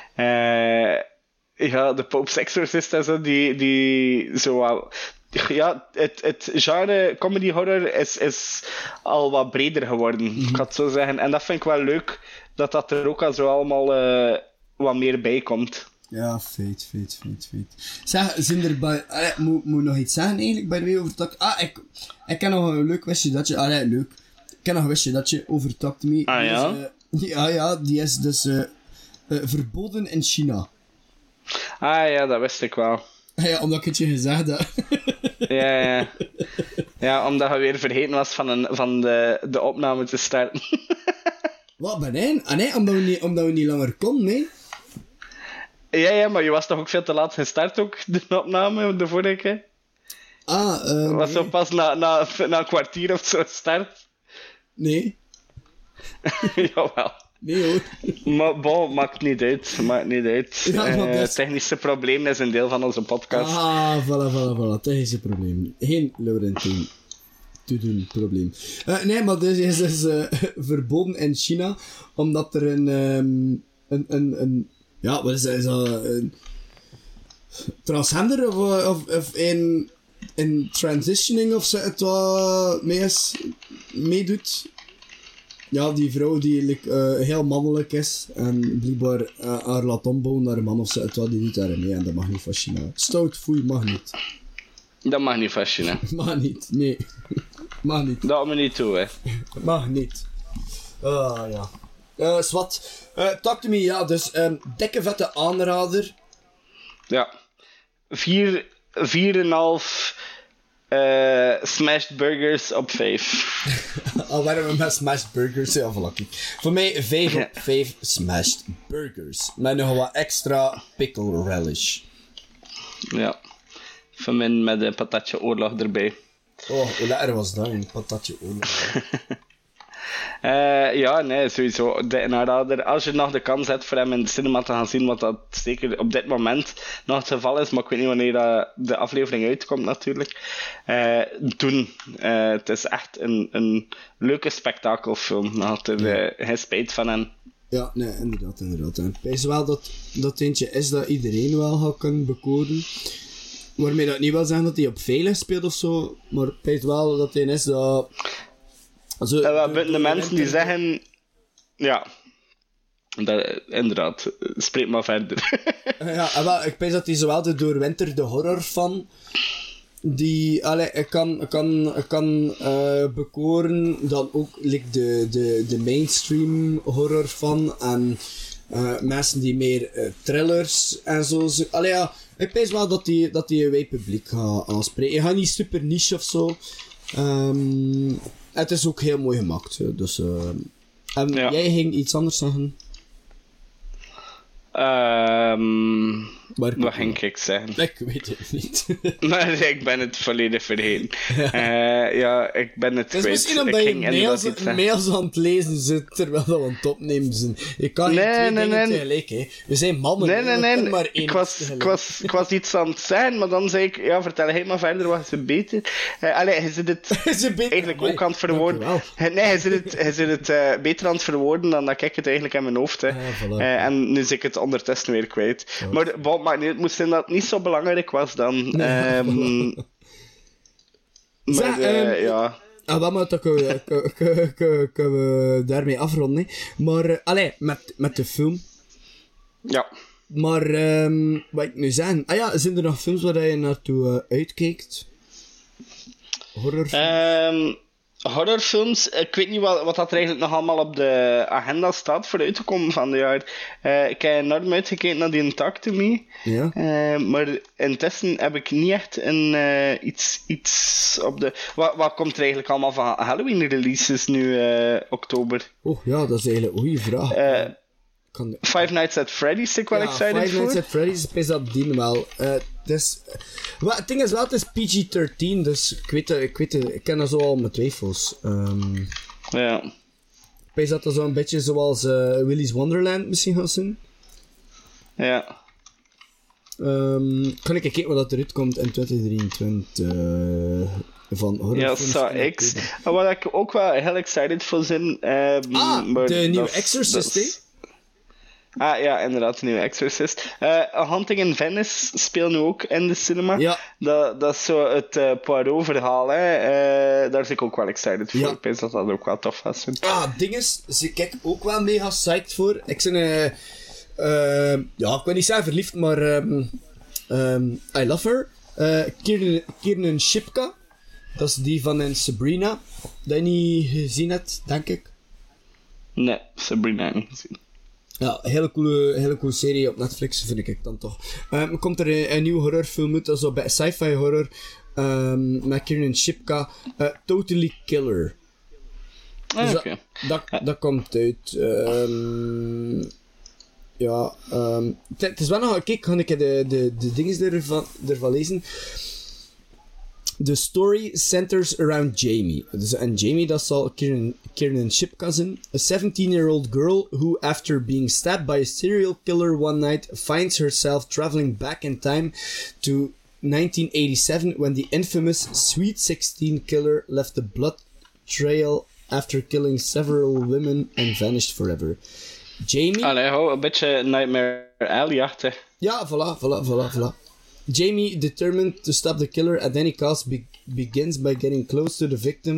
E: ja, de Pope's Exorcist en zo, die zo wel... Ja, het genre comedy horror is al wat breder geworden, ik ga het zo zeggen. En dat vind ik wel leuk, dat er ook al zo allemaal wat meer bij komt.
D: Ja, feit. Zeg, zijn er bij... moet nog iets zeggen eigenlijk, bij de way over Talk... ik ken nog een leuk wistje dat je... leuk. Ik ken nog een wistje dat je over Talk to Me...
E: Ah, ja?
D: Ja, die is dus verboden in China.
E: Ah ja, dat wist ik wel.
D: Ja, omdat ik het je gezegd heb.
E: Ja. Ja, omdat je weer vergeten was van de opname te starten.
D: Wat, ben jij? Ah nee, omdat we niet langer konden, nee?
E: Ja, maar je was toch ook veel te laat gestart ook, de opname, de vorige keer? Was
D: nee.
E: zo pas na een kwartier of zo start?
D: Nee.
E: Jawel.
D: Nee hoor.
E: Maar bon, maakt niet uit.
D: Ja,
E: technische probleem is een deel van onze podcast.
D: Voilà. Technische probleem. Geen Laurentijn te doen probleem. Nee, maar dit is dus verboden in China, omdat er een ja, wat is dat? Een transgender of een transitioning of zo het wat meedoet. Ja, die vrouw die heel mannelijk is en blijkbaar haar laat ombouwen naar een man of zo het wat, die doet daar mee en dat mag niet van China. Stout foei mag niet.
E: Dat mag niet van China.
D: Mag niet, nee. Mag niet.
E: Dat me niet toe, hè.
D: Mag niet. Ja. Swat. Talk to me, ja, dus dikke vette aanrader.
E: Ja. 4,5 smashed burgers op 5.
D: Al waren we met smashed burgers, heel lucky. Voor mij 5 op 5 smashed burgers. Met nog wat extra pickle relish.
E: Ja. Voor mij met een patatje oorlog erbij.
D: Oh, hoe lekker was dat, een patatje oorlog.
E: Ja, nee, sowieso. Een aanrader. Als je nog de kans hebt voor hem in de cinema te gaan zien, wat dat zeker op dit moment nog het geval is, maar ik weet niet wanneer de aflevering uitkomt natuurlijk, doen. Het is echt een leuke spektakelfilm. Nog altijd geen spijt van hem.
D: Ja, nee, inderdaad. En ik weet wel dat eentje is dat iedereen wel gaat kunnen bekoren. Waarmee dat niet wil zeggen dat hij op veilig speelt of zo, maar ik weet wel dat hij is dat...
E: De mensen die zeggen... Ja. Inderdaad. Spreek maar verder.
D: Ja, wel, ik weet dat hij zowel de doorwinterde horror fan... Die... ik kan bekoren dan ook de mainstream horror fan en mensen die meer thrillers en zo... ik weet wel dat hij een wijd publiek gaat aanspreken. Hij gaat niet super niche of zo. Het is ook heel mooi gemaakt. Dus, jij ging iets anders zeggen?
E: Wat ging ik zeggen?
D: Ik weet het niet.
E: Nee, ik ben het volledig vergeten. Ja, ik ben het kwijt.
D: Het is misschien omdat je mails aan het lezen zit terwijl we aan het opnemen zijn. Je kan niet twee dingen tegelijk, hè. We zijn mannen.
E: Nee.
D: Maar één
E: Ik was iets aan het zeggen, maar dan zei ik, ja, vertel hij maar verder, wat is het beter? Je zit het eigenlijk ook aan het verwoorden. Nee, hij zit het beter aan het verwoorden dan dat ik het eigenlijk in mijn hoofd heb.
D: Voilà.
E: En nu zit ik het ondertussen weer kwijt. Ja. Maar het moest zijn dat het niet zo belangrijk was dan. Ja.
D: Maar dan kunnen we daarmee afronden. Maar, met de film.
E: Ja.
D: Maar, wat ik nu zeggen... zijn er nog films waar je naartoe uitkijkt? Horrorfilms?
E: Horrorfilms, ik weet niet wat dat er eigenlijk nog allemaal op de agenda staat voor uit te komen van het jaar. Ik heb enorm uitgekeken naar die Talk to Me.
D: Ja.
E: Maar intussen heb ik niet echt iets op de... Wat komt er eigenlijk allemaal van Halloween releases nu oktober?
D: Oh ja, dat is eigenlijk een goede vraag.
E: Five Nights at Freddy's is ik wel excited
D: Five Nights
E: voor.
D: at Freddy's is dat die wel. Dus, het ding is wel, het is PG-13, dus ik ken dat zo al mijn twijfels.
E: Ja.
D: Ik weet dat zo een beetje zoals Willy's Wonderland misschien gaat zijn.
E: Ja.
D: Kan ik kijken wat eruit komt in 2023 van horrorfilms?
E: Ja, X. En wat ik ook wel heel excited voor ben... maar
D: de nieuwe
E: dat
D: Exorcist, hè?
E: Ja, inderdaad, de nieuwe Exorcist. A Haunting in Venice speelt nu ook in de cinema.
D: Ja.
E: Dat is zo het Poirot-verhaal, hè. Daar ben ik ook wel excited voor.
D: Ja.
E: Ik denk dat dat ook wel tof was.
D: Ding is, ik kijk ook wel mega psyched voor. Ik ben ik wil niet zeggen verliefd, maar I love her. Kiernan Shipka. Dat is die van in Sabrina. Dat je niet gezien hebt, denk ik.
E: Nee, Sabrina niet gezien.
D: Ja, hele coole serie op Netflix, vind ik dan toch. Komt er een nieuwe horrorfilm uit, dat is zo bij sci-fi horror. Met Kiernan Shipka. Totally Killer. Dus
E: Oké.
D: dat komt uit. Het is wel nog... Kijk, ga ik de dingen ervan lezen. The story centers around Jamie. En Jamie, dat zal Kiernan Shipka zijn. A 17-year-old girl who, after being stabbed by a serial killer one night, finds herself traveling back in time to 1987 when the infamous Sweet 16 killer left a blood trail after killing several women and vanished forever. Jamie...
E: Allee, een beetje Nightmare Alley-achtig.
D: Ja, voilà. Jamie, determined to stop the killer at any cost, begins by getting close to the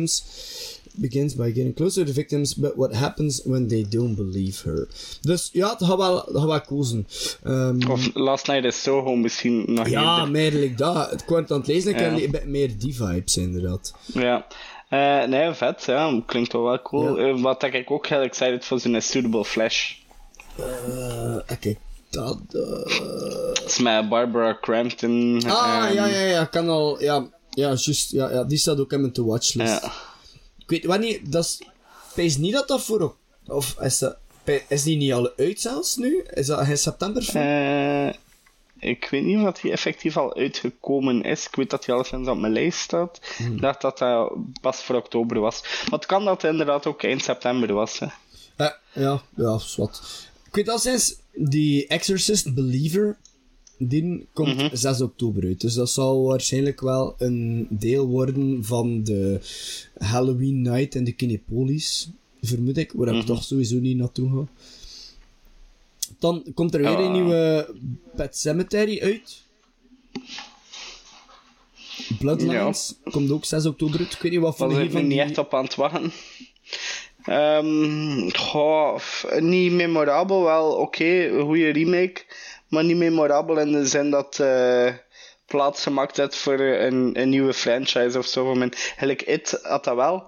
D: victims, but what happens when they don't believe her? Dus ja, het gaat wel cool zijn.
E: Of Last Night in Soho misschien nog
D: ja,
E: eerder.
D: meerlijk dat. Het kwam aan het lezen, ik heb een beetje meer die vibes, inderdaad.
E: Ja. Nee, vet, ja. Klinkt wel cool.
D: Ja.
E: Wat ik ook heel excited voor zijn is Suitable Flesh.
D: Oké. Dat...
E: Het is met Barbara Crampton.
D: Ja, kan al... Ja, juist. Ja, die staat ook in mijn to-watch-list.
E: Ja.
D: Ik weet wanneer... Is niet dat voor... Of is die niet al uit zelfs nu? Is dat in september?
E: Ik weet niet of die effectief al uitgekomen is. Ik weet dat hij al sinds op mijn lijst staat. Ik dacht dat dat pas voor oktober was. Maar het kan dat het inderdaad ook eind september was. Hè.
D: Ja, zwart. Ik weet al sinds die Exorcist Believer, die komt 6 oktober uit. Dus dat zal waarschijnlijk wel een deel worden van de Halloween Night in de Kinepolis, vermoed ik, waar ik toch sowieso niet naartoe ga. Dan komt er weer een nieuwe Pet Sematary uit. Bloodlines komt ook 6 oktober uit. Ik weet niet wat van
E: Daar
D: de
E: ben ik niet echt op aan het wachten. Niet memorabel, wel oké, een goede remake, maar niet memorabel in de zin dat plaats gemaakt heeft voor een nieuwe franchise of zo. Eigenlijk It had dat wel.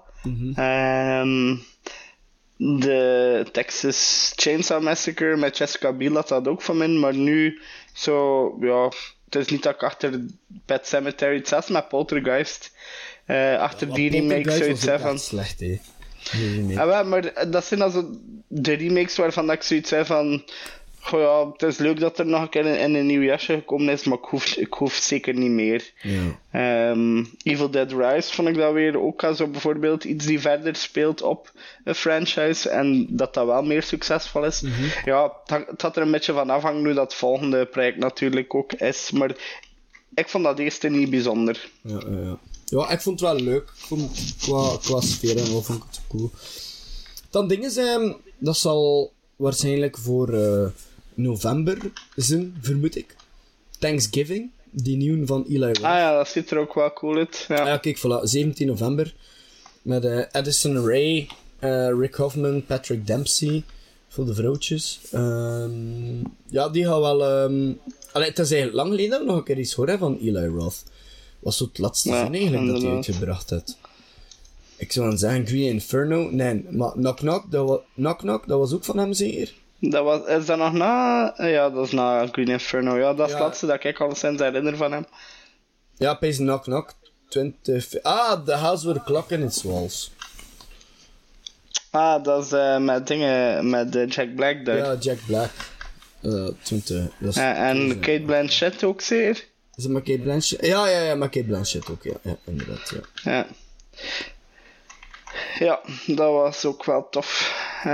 E: De Texas Chainsaw Massacre met Jessica Biel had dat ook van mij, maar nu zo, ja, het is niet dat ik achter Pet Sematary, het zelfs met Poltergeist, achter die remake zoiets heb van...
D: slecht, hè.
E: Maar dat zijn also de remakes waarvan ik zoiets heb van... Goh ja, het is leuk dat er nog een keer in een nieuw jasje gekomen is, maar ik hoef zeker niet meer.
D: Ja.
E: Evil Dead Rise vond ik dat weer ook als bijvoorbeeld iets die verder speelt op een franchise en dat wel meer succesvol is. Ja, het had er een beetje van afhangen nu dat volgende project natuurlijk ook is, maar ik vond dat eerste niet bijzonder.
D: Ja, ik vond het wel leuk. Ik vond qua sfeer en wat vond ik het cool. Dan dingen zijn, dat zal waarschijnlijk voor november zijn, vermoed ik. Thanksgiving, die nieuwe van Eli Roth.
E: Ah ja, dat ziet er ook wel cool uit. Ja,
D: Kijk, voilà, 17 november. Met Addison Rae, Rick Hoffman, Patrick Dempsey, voor de vrouwtjes. Ja, die gaan wel... het is eigenlijk lang geleden dat we nog een keer iets horen van Eli Roth. Was zo het laatste zin eigenlijk dat hij uitgebracht had. Ik zou dan zeggen Green Inferno. Nee, maar Knock Knock, dat was ook van hem zeker?
E: Is dat nog na? Ja, dat is na Green Inferno. Ja, dat is het laatste dat ik al sinds herinner van hem.
D: Ja, opeens Knock Knock. The House with a Clock in its Walls.
E: Ah, dat is met dingen, met Jack Black daar.
D: Ja, Jack Black. 20. Dat is
E: En Kate Blanchett ook zeer.
D: Is het met Kate Blanchett? Ja, met Kate Blanchett ook, ja inderdaad, ja.
E: Ja, dat was ook wel tof.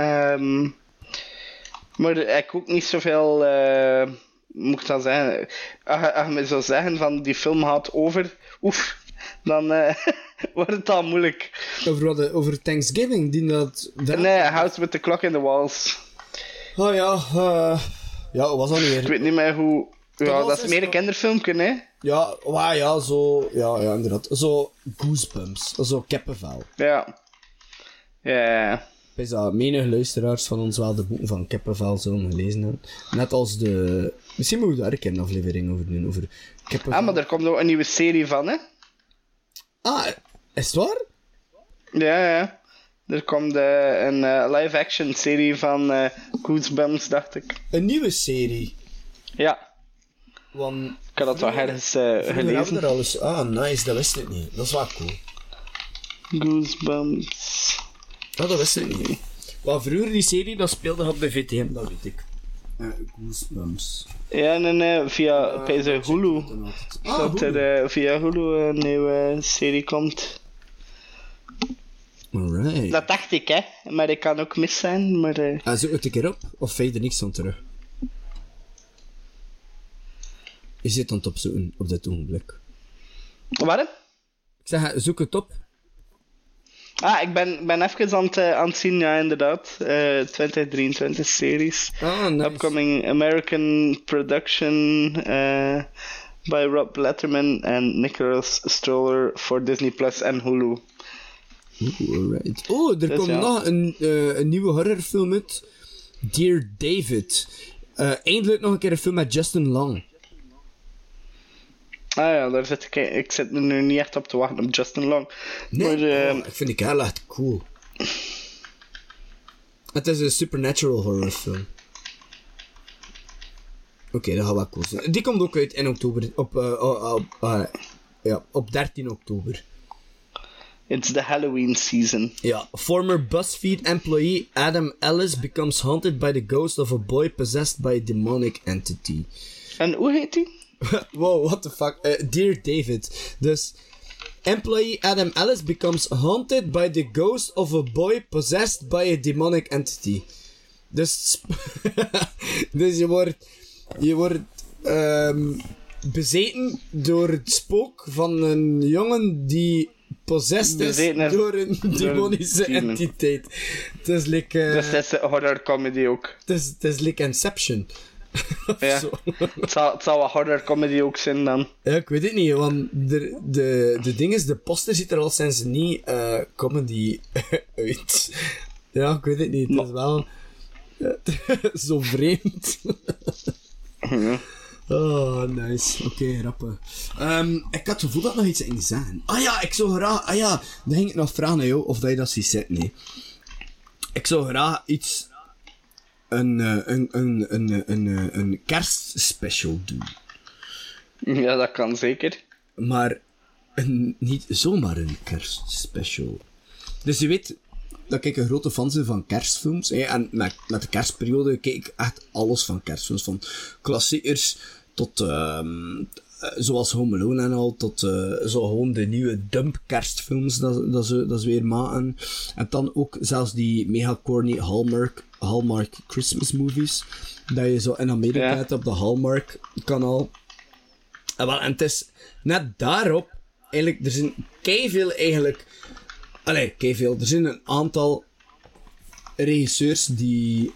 E: Maar ik ook niet zoveel, moet ik dan zeggen, als je me zou zeggen van die film gaat over, dan wordt het al moeilijk.
D: Over Thanksgiving, die dat...
E: Nee, House with the Clock in the Walls.
D: Oh ja, wat was dat nu weer?
E: Ik weet niet meer hoe... Ja, dat is meer een kinderfilmpje, hè?
D: Ja, zo... Ja, inderdaad. Zo goosebumps. Zo kippenvel.
E: Ja.
D: Ik weet dat menig luisteraars van ons wel de boeken van kippenvel zullen gelezen hebben. Net als de... Misschien moeten we daar een keer een aflevering over doen, over kippenvel.
E: Ah, maar er komt ook een nieuwe serie van, hè?
D: Ah, is het waar?
E: Ja. Er komt een live-action serie van Goosebumps, dacht ik.
D: Een nieuwe serie?
E: Ja.
D: Want...
E: Ik had dat wel ergens
D: gelezen. Er al eens... Ah, nice, dat wist ik niet. Dat is wel cool.
E: Goosebumps.
D: Ah, dat wist ik niet. Maar vroeger die serie, dat speelde op de VTM, dat weet ik. Goosebumps.
E: Ja, en via Hulu. Dat er via Hulu een nieuwe serie komt.
D: Alright.
E: Dat dacht ik, hè. Maar ik kan ook mis zijn, maar...
D: Zoek het een keer op, of vind je er niks van terug? Je zit aan het opzoeken op dit ogenblik.
E: Wat?
D: Ik zeg, zoek het op.
E: Ah, ik ben even aan het zien, ja, inderdaad. 2023 series.
D: Ah, nice.
E: Upcoming American production by Rob Letterman en Nicholas Stoller voor Disney Plus en Hulu.
D: Alright. Er
E: Dus
D: komt
E: ja.
D: nog een nieuwe horrorfilm uit. Dear David. Eindelijk nog een keer een film met Justin Long.
E: Ah ja, daar zit ik zit er nu niet echt op te wachten op Justin Long.
D: Nee,
E: Maar,
D: ik vind die heel echt cool. Het is een supernatural horrorfilm. Oké, dat gaat wel cool zijn. Die komt ook uit in oktober. Op 13 oktober.
E: It's the Halloween season.
D: Ja. Former BuzzFeed employee Adam Ellis becomes haunted by the ghost of a boy possessed by a demonic entity.
E: En hoe heet die?
D: Wow, what the fuck. Dear David. Dus, employee Adam Ellis becomes haunted by the ghost of a boy possessed by a demonic entity. Dus, dus je wordt bezeten door het spook van een jongen die possessed is door een demonische entiteit. Het is like...
E: Dus dat is een horror comedy ook.
D: Het is like Inception.
E: Ja. Het zal een horror comedy ook zijn dan.
D: Ja, ik weet het niet, want de ding is, de poster ziet er al sinds niet comedy uit. Ja, ik weet het niet, het is wel zo vreemd. Oh, nice. Oké, rappen. Ik had het gevoel dat ik nog iets ging zeggen. Ah ja, ik zou graag... Ah ja, dan ging ik nog vragen aan jou of dat je dat ziet zitten. Nee. Ik zou graag iets... Een kerstspecial doen.
E: Ja, dat kan zeker.
D: Maar niet zomaar een kerstspecial. Dus je weet dat ik een grote fan ben van kerstfilms. En met de kerstperiode kijk ik echt alles van kerstfilms. Van klassiekers tot... zoals Home Alone en al, tot zo gewoon de nieuwe dump kerstfilms dat ze weer maken. En dan ook zelfs die mega corny Hallmark Christmas movies, dat je zo in Amerika hebt op de Hallmark kanaal. En het is net daarop, eigenlijk, er zijn keiveel eigenlijk... keiveel. Er zijn een aantal regisseurs die,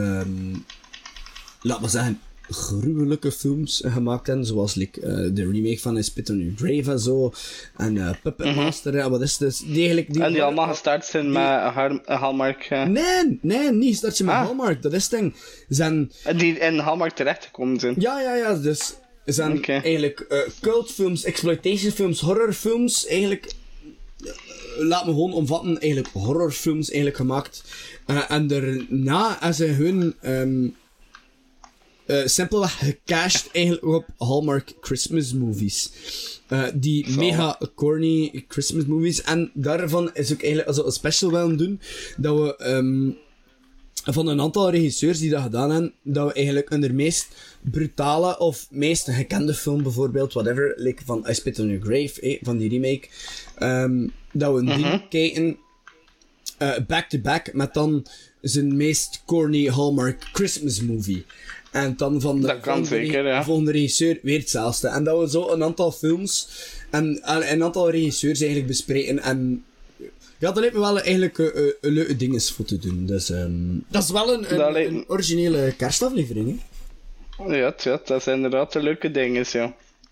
D: laat maar zeggen, gruwelijke films gemaakt hebben, zoals de remake van Spit on Your Grave en zo, en Puppet Master, en wat is het? En
E: die allemaal gestart zijn met Hallmark.
D: Nee, niet gestart zijn met Hallmark, dat is het ding.
E: Die in Hallmark terechtgekomen zijn.
D: Ja, dus zijn eigenlijk cultfilms, exploitationfilms, horrorfilms, eigenlijk... laat me gewoon omvatten, eigenlijk horrorfilms eigenlijk gemaakt. En daarna, als ze hun... simpelweg gecashed eigenlijk op Hallmark Christmas movies. Die mega corny Christmas movies. En daarvan is ook eigenlijk als we een special willen doen, dat we van een aantal regisseurs die dat gedaan hebben, dat we eigenlijk hun meest brutale of meest gekende film bijvoorbeeld, whatever, like van I Spit on Your Grave, van die remake, dat we die kijken back-to-back met dan zijn meest corny Hallmark Christmas movie. En dan van de volgende regisseur weer hetzelfde. En dat we zo een aantal films en een aantal regisseurs eigenlijk bespreken. En ja, dat lijkt me wel eigenlijk een leuke ding voor te doen. Dus dat is wel een originele kerstaflevering, hè?
E: Ja, dat zijn inderdaad de leuke dingen, ja.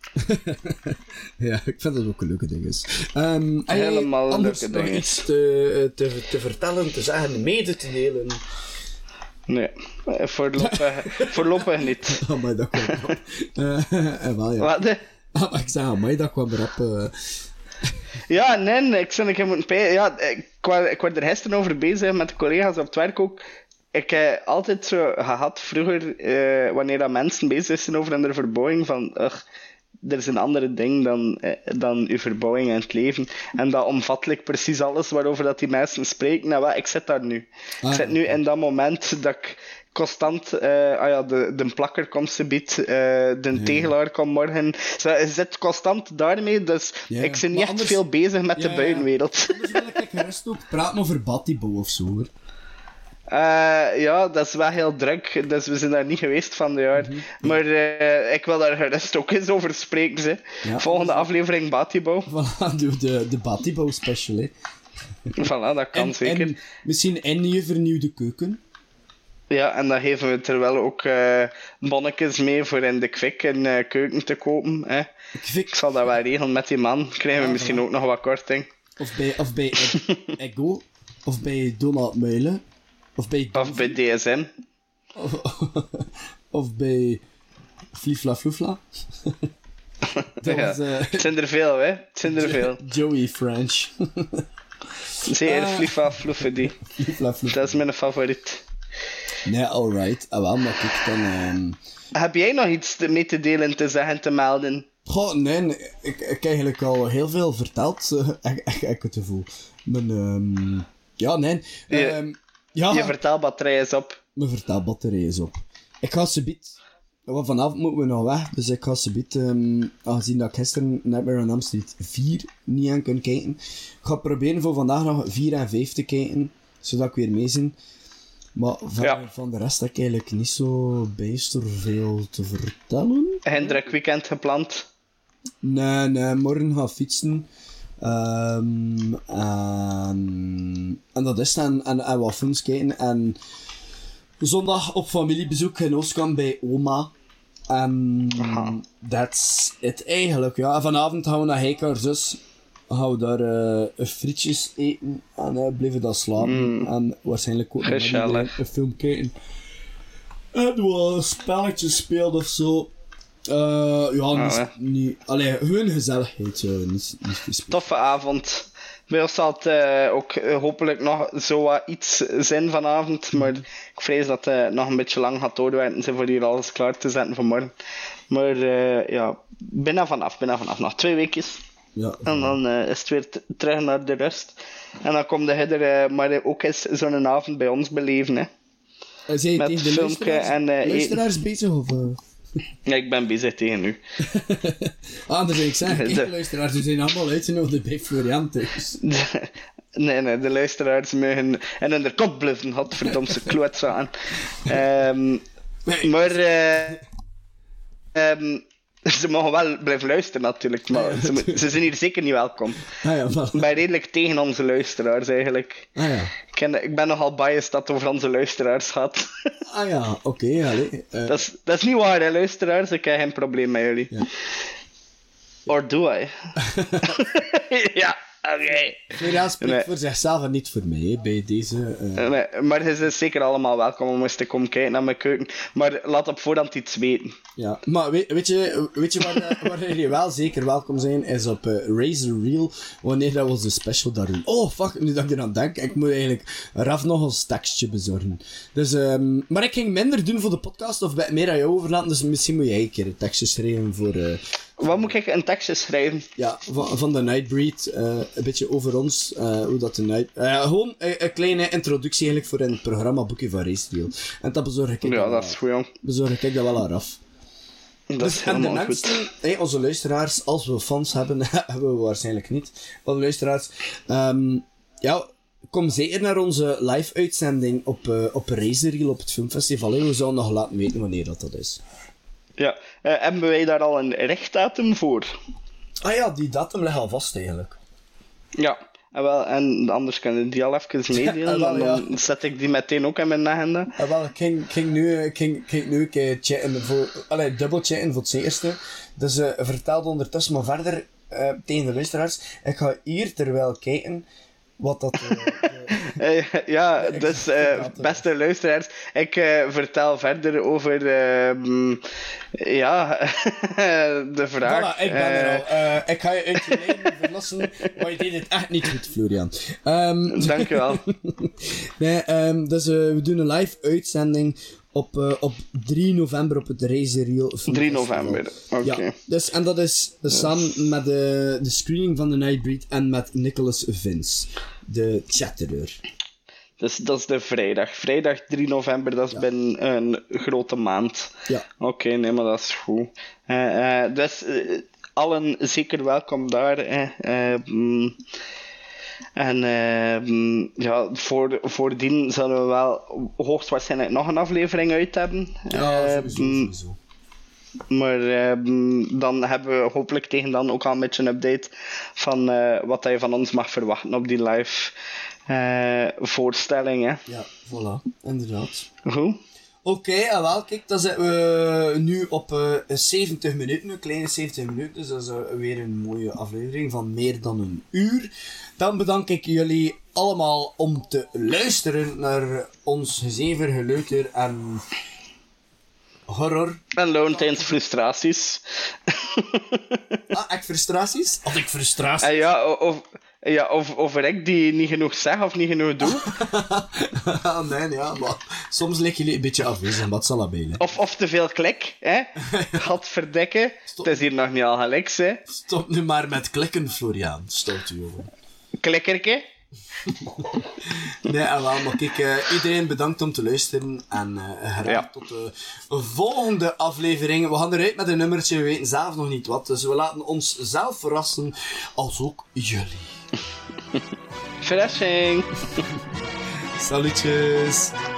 D: Ja, ik vind dat ook een leuke ding.
E: Helemaal een leuke ding.
D: Iets te vertellen, te zeggen, mede te delen.
E: Nee, voorlopig niet.
D: Amai, dat kwam erop. Wel, ja.
E: Wat?
D: Maar ik zeg, amai, dat kwam erop.
E: Ja, nee, ik zou een keer moeten pijlen. Ja, ik was er gisteren over bezig met de collega's op het werk ook. Ik heb altijd zo gehad vroeger, wanneer dat mensen bezig zijn over hun verbouwing, van er is een andere ding dan uw verbouwing in het leven. En dat omvattelijk precies alles waarover dat die mensen spreken. Nou, ik zit daar nu. Ik zit nu in dat moment dat ik constant... de plakker komt subiet, de tegelaar komt morgen. Je zit constant daarmee, dus ik ben niet echt veel bezig met de buitenwereld.
D: Anders wil ik gerust ook praten over Batibo of zo, hoor.
E: Ja, dat is wel heel druk, dus we zijn daar niet geweest van de jaar. Maar ik wil daar gerust ook eens over spreken, hè. Ja, volgende aflevering Batibo.
D: Voilà, de Batibo special, hè.
E: Voilà, dat kan zeker.
D: En misschien in je vernieuwde keuken.
E: Ja, en dan geven we terwijl ook bonnetjes mee voor in de Kwik een keuken te kopen. Hè. Ik zal dat wel regelen met die man. Krijgen we misschien ook nog wat korting.
D: Of bij Ego. Of bij Donald Meulen. Of bij
E: DSM.
D: Of bij Flifla Floefla.
E: Het zijn er veel, hè. Het zijn er veel.
D: Joey French.
E: Zeker, Flifla Floefla. Dat is mijn favoriet.
D: Nee, alright. Wel, maar ik dan...
E: Heb jij nog iets mee te delen, te zeggen, te melden?
D: Goh, nee. Ik heb eigenlijk al heel veel verteld. Ik het gevoel. Ja, nee. Ja,
E: je vertaalbatterij is op.
D: Mijn vertaalbatterij is op. Ik ga subiet... Vanavond moeten we nog weg, dus ik ga subiet... aangezien dat ik gisteren Nightmare on Elm Street 4 niet aan kan kijken, ik ga proberen voor vandaag nog 4 en 5 te kijken, zodat ik weer mee ben. Maar van de rest heb ik eigenlijk niet zo bijster veel te vertellen.
E: Een druk weekend gepland?
D: Nee, morgen ga fietsen. En dat is het. En wat films kijken. En zondag op familiebezoek in Oostkamp bij oma. That's it eigenlijk. Ja. En vanavond gaan we naar Heike, haar zus. Gaan we daar frietjes eten. En blijven daar slapen. En waarschijnlijk ook nog een film kijken. En wat spelletjes spelen of zo. Niet. Allee, gewoon gezelligheid. Niet
E: toffe avond. Bij ons zal het ook hopelijk nog zo wat iets zijn vanavond. Maar ik vrees dat het nog een beetje lang gaat doorwerken zijn voor hier alles klaar te zetten voor morgen. Maar bijna vanaf. Nog 2 weekjes.
D: Ja,
E: en dan is het weer terug naar de rust. En dan komt de er maar ook eens zo'n avond bij ons beleven. Hè.
D: Met de filmpje en luisteraars bezig of...
E: Ja, ik ben bezig tegen u.
D: Dat wil ik zeggen. De luisteraars zijn allemaal uitgenodigd bij Florian thuis.
E: Nee, de luisteraars mogen en hun kop bluffen, godverdomse klootzaken. Maar ze mogen wel blijven luisteren natuurlijk, maar ze zijn hier zeker niet welkom. Ik ben redelijk tegen onze luisteraars eigenlijk. Ik ben nogal biased dat het over onze luisteraars gaat.
D: Oké.
E: Dat is niet waar, hè, luisteraars. Ik heb geen probleem met jullie. Ja. Or do I? Ja. Oké.
D: Florian spreekt
E: Nee.
D: voor zichzelf en niet voor mij, hè, bij deze...
E: Nee, maar je bent zeker allemaal welkom om eens te komen kijken naar mijn keuken. Maar laat op voorhand iets weten.
D: Ja, maar weet je waar jullie wel zeker welkom zijn? Is op Razor Reel, wanneer dat we onze special daar doen. Oh, fuck, nu dat ik eraan denk, ik moet eigenlijk Raf nog ons tekstje bezorgen. Dus, maar ik ging minder doen voor de podcast, of meer aan jou overlaten, dus misschien moet jij een keer een tekstje schrijven voor...
E: Wat moet ik een tekstje schrijven?
D: Ja, van de Nightbreed, een beetje over ons, hoe dat de Night... gewoon een kleine introductie eigenlijk voor in het programma Boekje van Razor Reel. En dat bezorg ik
E: Ja, dat is goed, jong.
D: bezorg ik dat wel aan Raf.
E: Dat
D: Dus,
E: is
D: en de
E: helemaal
D: mensen,
E: goed.
D: onze luisteraars, als we fans hebben, hebben we waarschijnlijk niet, maar de luisteraars, ja, kom zeker naar onze live-uitzending op Razor Reel op het filmfestival. We zullen nog laten weten wanneer dat is.
E: Ja, hebben wij daar al een richtdatum voor?
D: Ah ja, die datum ligt al vast eigenlijk.
E: Ja, en anders kan je die al even meedelen.
D: wel, ja.
E: Dan zet ik die meteen ook in mijn agenda.
D: Wel, ik ging nu een keer chatten dubbel chatten voor het eerste. Dus vertel ondertussen maar verder tegen de luisteraars. Ik ga hier terwijl kijken wat dat...
E: Ja, dus beste luisteraars, ik vertel verder over de vraag.
D: Voilà, ik ben er al. Ik ga je uit je leven verlossen, maar je deed het echt niet goed, Florian.
E: Dankjewel.
D: Nee, dus we doen een live uitzending op 3 november op het Razor Reel Film
E: 3
D: Festival.
E: november, oké.
D: Ja, dus, en dat is samen met de screening van The Nightbreed en met Nicholas Vince, de chattereur.
E: Dus dat is de vrijdag. Vrijdag 3 november, dat is binnen een grote maand.
D: Ja.
E: Oké, nee, maar dat is goed. Dus allen zeker welkom daar. Ja, voordien zullen we wel hoogstwaarschijnlijk nog een aflevering uit hebben.
D: Ja, sowieso.
E: Maar dan hebben we hopelijk tegen dan ook al een beetje een update van wat je van ons mag verwachten op die live voorstelling. Hè.
D: Ja, voilà, inderdaad.
E: Goed.
D: Oké, wel, kijk, dan zitten we nu op 70 minuten, een kleine 70 minuten, dus dat is weer een mooie aflevering van meer dan een uur. Dan bedank ik jullie allemaal om te luisteren naar ons gezever, geleuter en horror.
E: En Laurentijns frustraties.
D: Ik frustraties? Had ik frustraties?
E: Of ik die niet genoeg zeg of niet genoeg doe.
D: Nee, ja, maar soms lijken jullie een beetje afwezig, maar het zal erbij liggen.
E: Of te veel klik, hè? Gadverdikke. Het is hier nog niet al gelijk, hè?
D: Stop nu maar met klikken, Florian. Stoot u, jongen.
E: Klikkerke.
D: Nee, wel, maar kijk, iedereen bedankt om te luisteren en graag tot de volgende aflevering. We gaan eruit met een nummertje, we weten zelf nog niet wat, dus we laten ons zelf verrassen, als ook jullie.
E: Verrassing.
D: Salutjes.